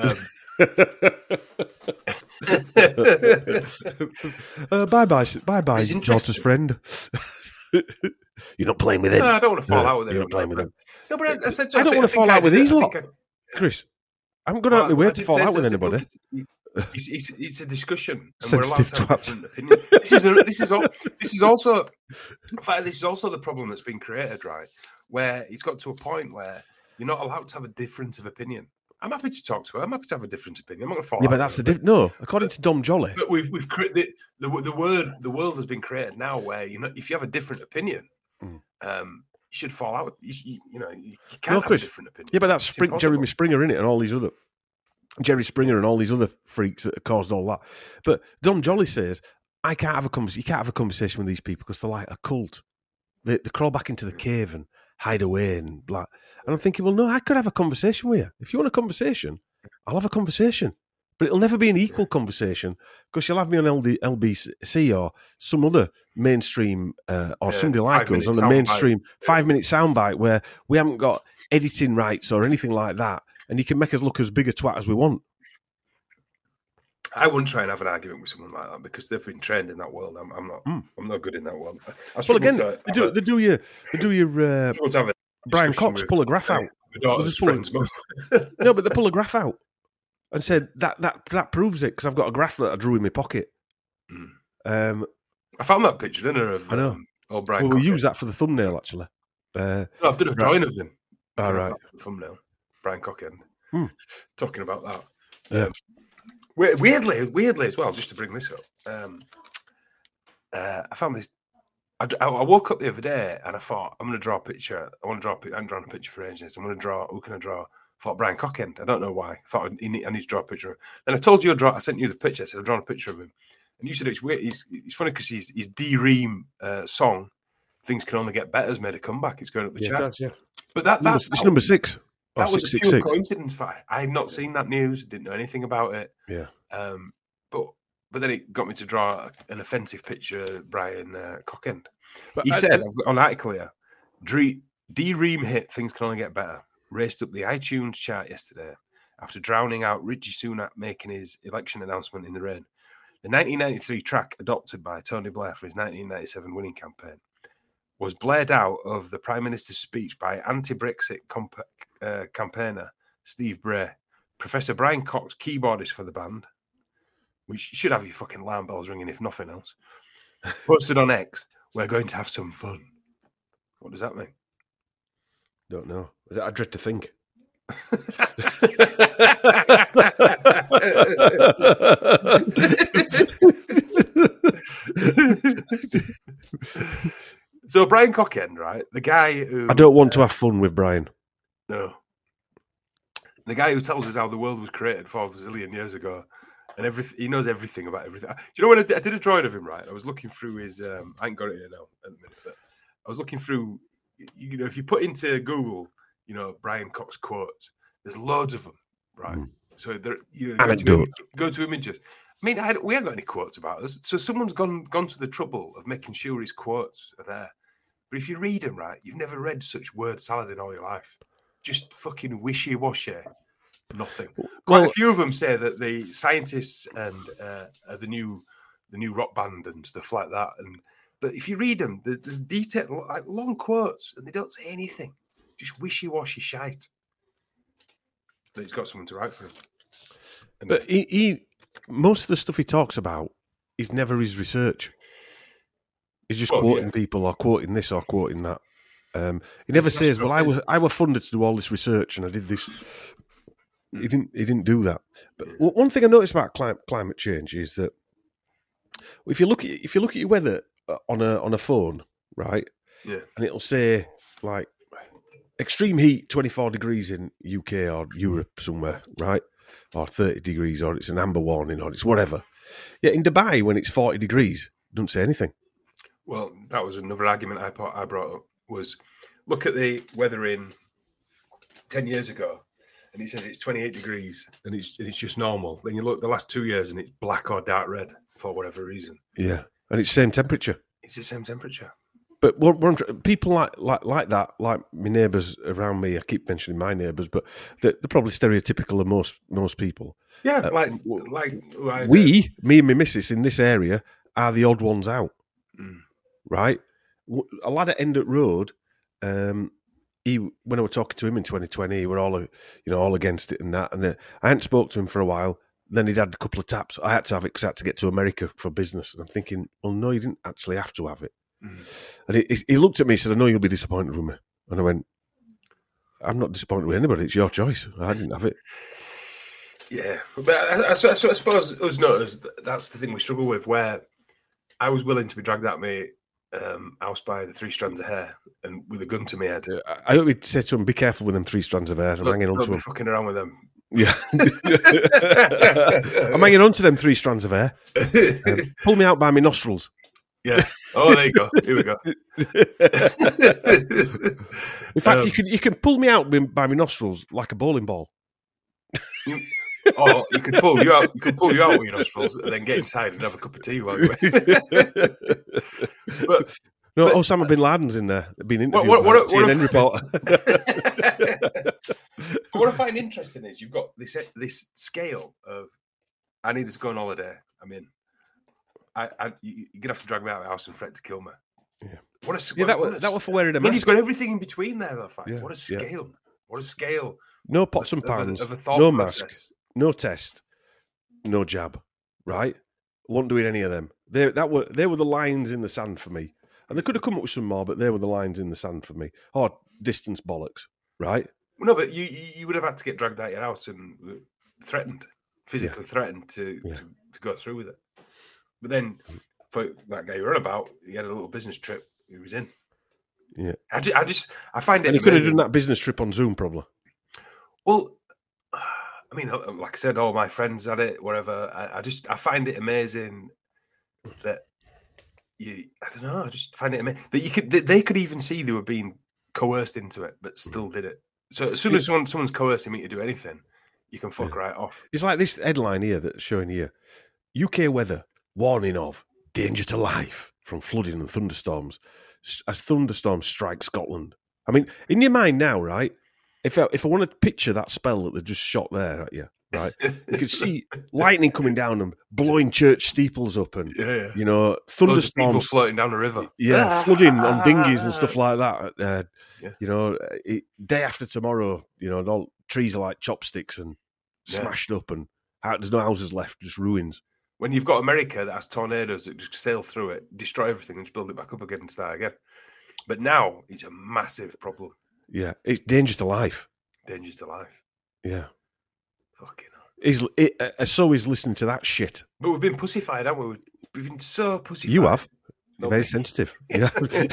Um... uh, bye bye, bye bye, daughter's friend. You're not playing with him. No, I don't want to fall no, out with him. You're not playing with him. No, but I, I said, I don't I want to fall out with these lot, I... Chris. I'm going to well, have my way I to fall out with anybody. It's, it's, it's a discussion, and sensitive we're allowed to have different opinions. This is a, this is all, this is also, in fact, this is also the problem that's been created, right? Where it's got to a point where you're not allowed to have a difference of opinion. I'm happy to talk to her. I'm happy to have a different opinion. I'm not going to fall yeah, out. Yeah, but that's the diff- no. According to Dom Jolly, but we've we've created the, the the word the world has been created now where you know if you have a different opinion, mm. um, you should fall out. You, you, you know you, you can't no, have Chris, a different opinion. Yeah, but that's Spring, Jeremy Springer in it, and all these other Jerry Springer and all these other freaks that caused all that. But Dom Jolly says I can't have a conversation. You can't have a conversation with these people because they're like a cult. They they crawl back into the cave and hide away and blah. And I'm thinking, well, no, I could have a conversation with you if you want a conversation. I'll have a conversation, but it'll never be an equal conversation because you'll have me on L D, L B C or some other mainstream uh, or yeah, somebody like us on the mainstream bite. five-minute soundbite where we haven't got editing rights or anything like that, and you can make us look as big a twat as we want. I wouldn't try and have an argument with someone like that because they've been trained in that world. I'm, I'm not. Mm. I'm not good in that world. I, I well, again, to, they, do, a, they do your, they do your. Uh, Brian Cox pull a graph out. Pull a, no, but they pull a graph out and said that that that proves it because I've got a graph that I drew in my pocket. Mm. Um, I found that picture, didn't I? Of, I know. Um, oh, Brian. Well, we'll use that for the thumbnail actually. Uh, no, I've done a drawing right. of him. All right. Thumbnail. Brian Cockend. Hmm. Talking about that. Yeah. Um, weirdly, weirdly as well. Just to bring this up, um, uh, I found this. I, I woke up the other day and I thought, I'm going to draw a picture. I want to draw a picture. I'm drawing a picture for ages. I'm going to draw, who can I draw? I thought Brian Cockend. I don't know why. I thought I need, I need to draw a picture of him. Then I told you, I, draw, I sent you the picture. I said, I'm drawing a picture of him. And you said it's weird. It's, it's funny because his, his D-Ream uh, song, Things Can Only Get Better, has made a comeback. It's going up the Yeah, it charts. does, yeah. But that, Number, that, it's number six. that Oh, was six, a six, pure six. coincidence. Fact. I had not seen that news, didn't know anything about it. Yeah. Um, but but then it got me to draw an offensive picture of Brian uh, Cockend. But He I- said, I- I've got an article here, Dre- D-Ream hit Things Can Only Get Better raced up the iTunes chart yesterday after drowning out Richie Sunak making his election announcement in the rain. The nineteen ninety-three track adopted by Tony Blair for his nineteen ninety-seven winning campaign was blared out of the Prime Minister's speech by anti-Brexit comp- uh, campaigner Steve Bray. Professor Brian Cox, keyboardist for the band, which should have your fucking alarm bells ringing if nothing else, posted on X, "We're going to have some fun." What does that mean? Don't know. I dread to think. So Brian Cockend, right? The guy who I don't want to have fun with Brian. no, the guy who tells us how the world was created four bazillion years ago, and everything he knows everything about everything. Do you know what I did? I did a drawing of him, right? I was looking through his. Um, I ain't got it here now at the minute, but I was looking through. You know, if you put into Google, you know, Brian Cox quotes, there's loads of them, right? Mm. So there, you know, go to, Anecdotes. go to images. I mean, I had, we haven't got any quotes about us, so someone's gone gone to the trouble of making sure his quotes are there. But if you read them, right, you've never read such word salad in all your life. Just fucking wishy-washy. Nothing. Quite Well- a few of them say that the scientists and uh, are the new the new rock band and stuff like that. And but if you read them, there's, there's detailed, like long quotes, and they don't say anything. Just wishy-washy shite. But he's got someone to write for him. And But he, he, most of the stuff he talks about is never his research. He's just Well, quoting yeah. people or quoting this or quoting that. Um, he never It's says, not "Well, I stuff, was I was funded to do all this research and I did this." He didn't. He didn't do that. But w- one thing I noticed about clim- climate change is that if you look at if you look at your weather uh, on a on a phone, right, yeah. and it'll say like extreme heat, twenty-four degrees in U K or Europe somewhere, right, or thirty degrees, or it's an amber warning, or it's whatever. Yeah, in Dubai when it's forty degrees, it doesn't say anything. Well, that was another argument I brought, I brought up was look at the weather in ten years ago, and it says it's twenty-eight degrees and it's and it's just normal. Then you look the last two years and it's black or dark red for whatever reason. Yeah, and it's same temperature. It's the same temperature. But what, what I'm tr- people like, like like that, like my neighbours around me. I keep mentioning my neighbours, but they're, they're probably stereotypical of most most people. Yeah, Uh, like like, like We, me and my missus in this area, are the odd ones out, Mm. right? W- A lad at Endert Road, um, he when I was talking to him in twenty twenty, we were all uh, you know all against it and that, and uh, I hadn't spoke to him for a while. Then he'd had a couple of taps. I had to have it because I had to get to America for business, and I'm thinking, well, no, you didn't actually have to have it. Mm. And he, he looked at me and said, I know you'll be disappointed with me. And I went, I'm not disappointed with anybody. It's your choice. I didn't have it. Yeah, but I, I, I, I suppose us notice that's the thing we struggle with. Where I was willing to be dragged out my um, house by the three strands of hair and with a gun to my head. I hope he'd say to him, be careful with them three strands of hair. I'm Don't- hanging on don't to be them. fucking around with them. Yeah. I'm hanging on to them three strands of hair. Um, pull me out by my nostrils. Yeah. Oh, there you go. Here we go. In fact, Um, you can you can pull me out by by my nostrils like a bowling ball. Or you could pull you out. You could pull you out with your nostrils and then get inside and have a cup of tea while you're But No, But- Osama bin Laden's in there. Being interviewed what- by what- a C N N what- reporter. what I find interesting is you've got this this scale of I needed to go on holiday. I'm in. I, I you- you're gonna have to drag me out of the house and threaten to kill me. Yeah. What a Yeah, what, that what was a- that was for wearing a I mean, you've mask. got everything in between there. Though, fact. Yeah, What a yeah. scale! What a scale! No pots and of a- pans. of a thought No process. mask. No test. No jab. Right? Wasn't doing any of them. They that were they were the lines in the sand for me. And they could have come up with some more, but they were the lines in the sand for me. Or distance bollocks. Right? Well, no, but you you you would have had to get dragged out of your house and uh, threatened, physically threatened to, Yeah. to to go through with it. But then for that guy you were on about, he had a little business trip. He was in. Yeah. I just, I just I find it. And you could have amazing. done that business trip on Zoom, probably. Well, I mean, like I said, all my friends had it. Whatever. I, I just I find it amazing that you, I don't know, I just find it amazing that you could, that they could even see they were being coerced into it, but still did it. So as soon as someone, someone's coercing me to do anything, you can fuck yeah. right off. It's like this headline here that's showing here: U K weather warning of danger to life from flooding and thunderstorms as thunderstorms strike Scotland. I mean, in your mind now, right? If I, if I want to picture that spell that they just shot there at you, right? You could see lightning coming down and blowing church steeples up, and yeah, yeah. you know thunderstorms people floating down the river. Yeah, flooding on dinghies and stuff like that. Uh, yeah. You know, it, day after tomorrow, you know, all trees are like chopsticks and yeah. smashed up, and there's no houses left, just ruins. When you've got America that has tornadoes that just sail through it, destroy everything, and just build it back up again and start again. But now it's a massive problem. Yeah, it's dangerous to life. Dangerous to life. Yeah. Fucking hell. He's, it, uh, so he's listening to that shit. But we've been pussified, haven't we? We've been so pussified. You have. You're very sensitive. Yeah.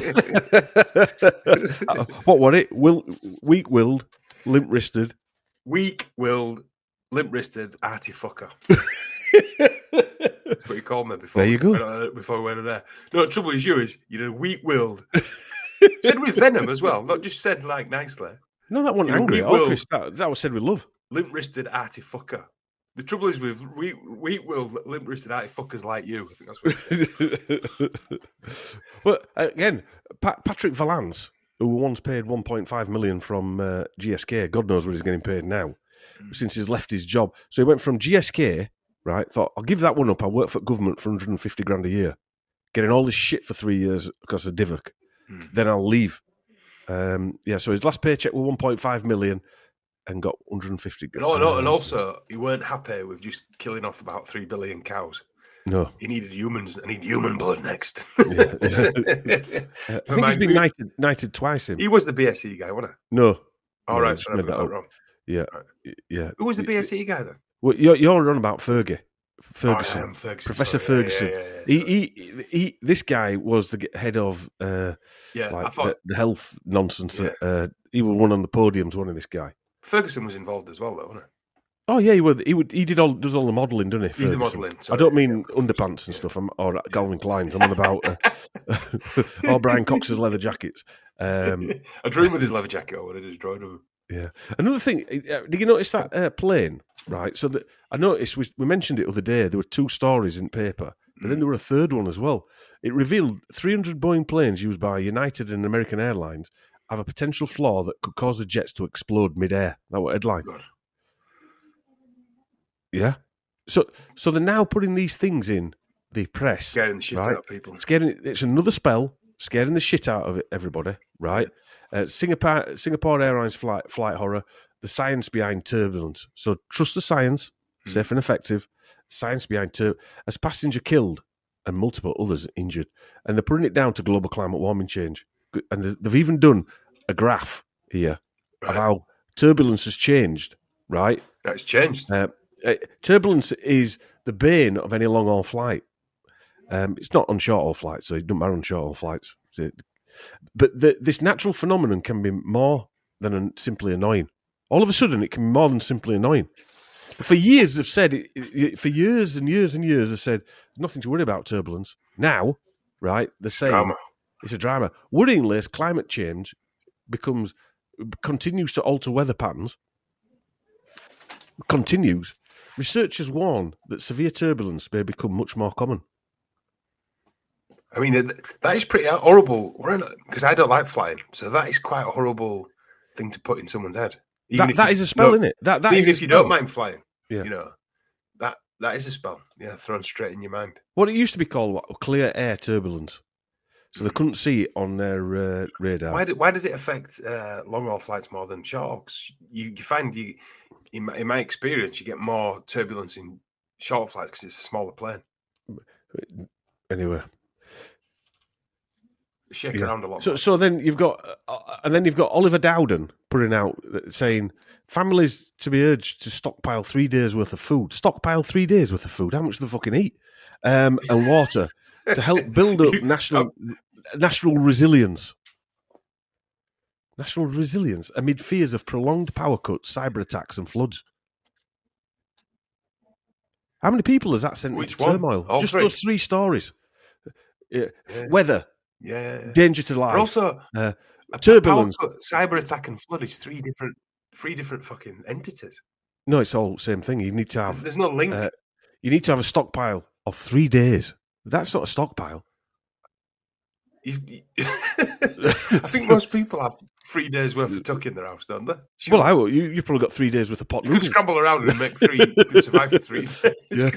What were it? Will, weak-willed, limp-wristed. Weak-willed, limp-wristed, arty fucker. That's what you called me before. There you go. We went, before we went there. No, the trouble is you is you're a weak-willed. Said with venom as well, not just said like nicely. No, that wasn't angry. Oh, Chris, that, that was said with love. Limp-wristed, arty fucker. The trouble is with weak, weak-willed, limp-wristed, arty fuckers like you. I think that's what. Well, again, pa- Patrick Vallance, who once paid one point five million from uh, G S K, God knows what he's getting paid now, mm. since he's left his job. So he went from G S K, right? Thought I'll give that one up. I'll work for government for one hundred fifty grand a year, getting all this shit for three years because of Divock. Mm. Then I'll leave. Um, yeah, so his last paycheck was one point five million and got one hundred fifty. No, no, and also he weren't happy with just killing off about three billion cows. No, he needed humans. I need human blood next. yeah, yeah. uh, I think he's been knighted, knighted twice. Him. He was the B S E guy, wasn't he? No. All no, right, so I got that up. wrong. Yeah, right. yeah. Who was the B S E guy then? Well, you're, you're on about Fergie. Ferguson, oh, Ferguson, Professor sorry. Ferguson. Yeah, yeah, yeah, he, he, he, this guy was the head of uh, yeah, like I thought, the, the health nonsense. Yeah. Uh, he was one on the podiums, one of this guy. Ferguson was involved as well, though, wasn't he? Oh yeah, he would. He would. He did all does all the modelling, doesn't he? He's Ferguson. the modelling. I don't mean underpants and stuff, I'm, or Calvin Klein's. I'm on about uh, or Brian Cox's leather jackets. Um, I drew him with his leather jacket. Or I just drawing him. Yeah. Another thing, uh, did you notice that uh, plane? Right. So that I noticed we, we mentioned it the other day. There were two stories in paper, but then there were a third one as well. It revealed three hundred Boeing planes used by United and American Airlines have a potential flaw that could cause the jets to explode mid-air. That was headline. God. Yeah. So, so they're now putting these things in the press, scaring the shit right? out of people. Scaring. It's another spell, scaring the shit out of it, everybody. Right. Uh, Singapore, Singapore Airlines flight, flight horror, the science behind turbulence. So trust the science, mm. safe and effective. Science behind turbulence. As passenger killed and multiple others injured. And they're putting it down to global climate warming change. And they've even done a graph here right. of how turbulence has changed, right? That's changed. Uh, uh, turbulence is the bane of any long-haul flight. Um, it's not on short-haul flights, so it doesn't matter on short-haul flights. But the, this natural phenomenon can be more than an, simply annoying. All of a sudden, it can be more than simply annoying. For years, they've said, it, it, for years and years and years, they've said, nothing to worry about turbulence. Now, right, they're saying drama. It's a drama. Worryingly, as climate change becomes, continues to alter weather patterns, continues, researchers warn that severe turbulence may become much more common. I mean, that is pretty horrible, because I don't like flying, so that is quite a horrible thing to put in someone's head. That, that you, is a spell, no, isn't it? That, that even is if you spell. don't mind flying, yeah. you know, that that is a spell, yeah, thrown straight in your mind. What it used to be called, what, clear air turbulence. So they couldn't see it on their uh, radar. Why, do, why does it affect uh, long-haul flights more than short? You, you find, you, in, my, in my experience, you get more turbulence in short flights because it's a smaller plane. Anyway. Shake yeah. around a lot. So, so then you've got, uh, and then you've got Oliver Dowden putting out saying families to be urged to stockpile three days worth of food. Stockpile three days worth of food. How much do they fucking eat? Um, and water to help build up national national resilience. National resilience amid fears of prolonged power cuts, cyber attacks, and floods. How many people has that sent Which into one? turmoil? All Just three? those three stories. Uh, Yeah. Weather, Yeah, yeah, yeah. danger to But life, also, uh, a turbulence. power cut, cyber attack, and flood is three different, three different fucking entities. No, it's all the same thing. You need to have. There's no link. Uh, you need to have a stockpile of three days. That's not a stockpile. You- you- I think most people have three days worth of tuck in their house, don't they? Sure. Well, I will. You, you've probably got three days worth of pot you could noodles. scramble around and make three. You could survive for three days. Yeah.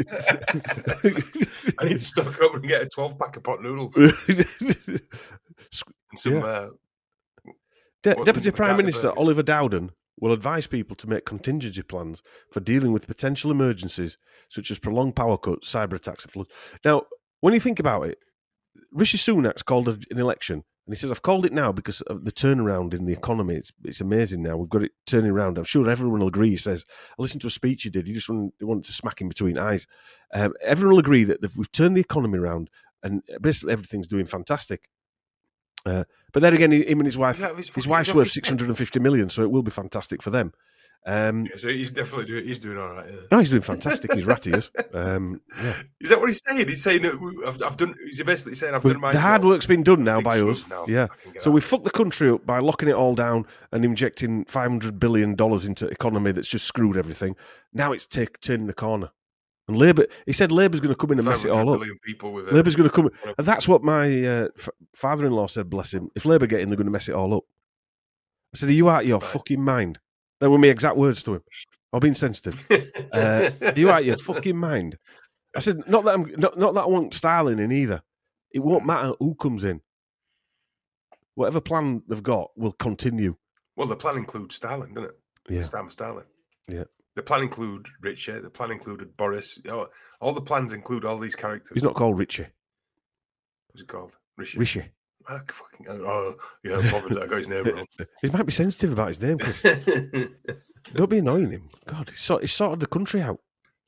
I need to stock up and get a twelve pack of pot noodles and some. Yeah. Uh, De- What- Deputy what Prime kind of Minister burger? Oliver Dowden will advise people to make contingency plans for dealing with potential emergencies such as prolonged power cuts, cyber attacks, and floods. Now, when you think about it, Rishi Sunak's called a- an election, and he says, "I've called it now because of the turnaround in the economy. It's, it's amazing now. We've got it turning around. I'm sure everyone will agree." He says, "I listened to a speech you did. You just wanted, wanted to smack him between eyes." Um, everyone will agree that we've turned the economy around, and basically everything's doing fantastic. Uh, but then again, him and his wife, Yeah, he's his fucking- wife's he's worth off his six hundred fifty million, so it will be fantastic for them. Um, yeah, so he's definitely doing. He's doing all right. Yeah. oh, he's doing fantastic. He's ratty as. Um, yeah. Is that what he's saying? He's saying that we- I've, I've done. He's basically saying I've But done my. the hard job. work's been done now Big by swoop us. now. Yeah. I can get So out. we fucked the country up by locking it all down and injecting five hundred billion dollars into economy that's just screwed everything. Now it's take, turning the corner. And Labour, he said Labour's going to come in and mess it five hundred all up. million people with Labour's going to come in. Well, And that's what my uh, f- father-in-law said, bless him. If Labour get in, they're going to mess it all up. I said, are you out of your Right. fucking mind? They were my exact words to him. I'm being sensitive. Uh, are you out of your fucking mind? I said, not that I'm not, not that I want Starlin in either. It won't matter who comes in. Whatever plan they've got will continue. Well, the plan includes Stalin, doesn't it? Yeah. Stam Stalin. Yeah. The plan include Richie. The plan included Boris. All, all the plans include all these characters. He's not called Richie. What's it called? Rishi. Rishi. I don't fucking. Oh, yeah, I'm bothered that I got his name wrong. He might be sensitive about his name, Chris. Don't be annoying him. God, he's, sort, he's sorted the country out.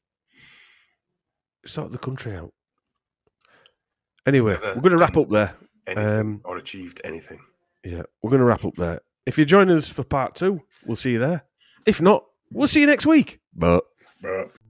He's sorted the country out. Anyway, Never we're going to wrap up there. Anything Um, or achieved anything. Yeah, we're going to wrap up there. If you join us for part two, we'll see you there. If not, we'll see you next week. But. Bruh.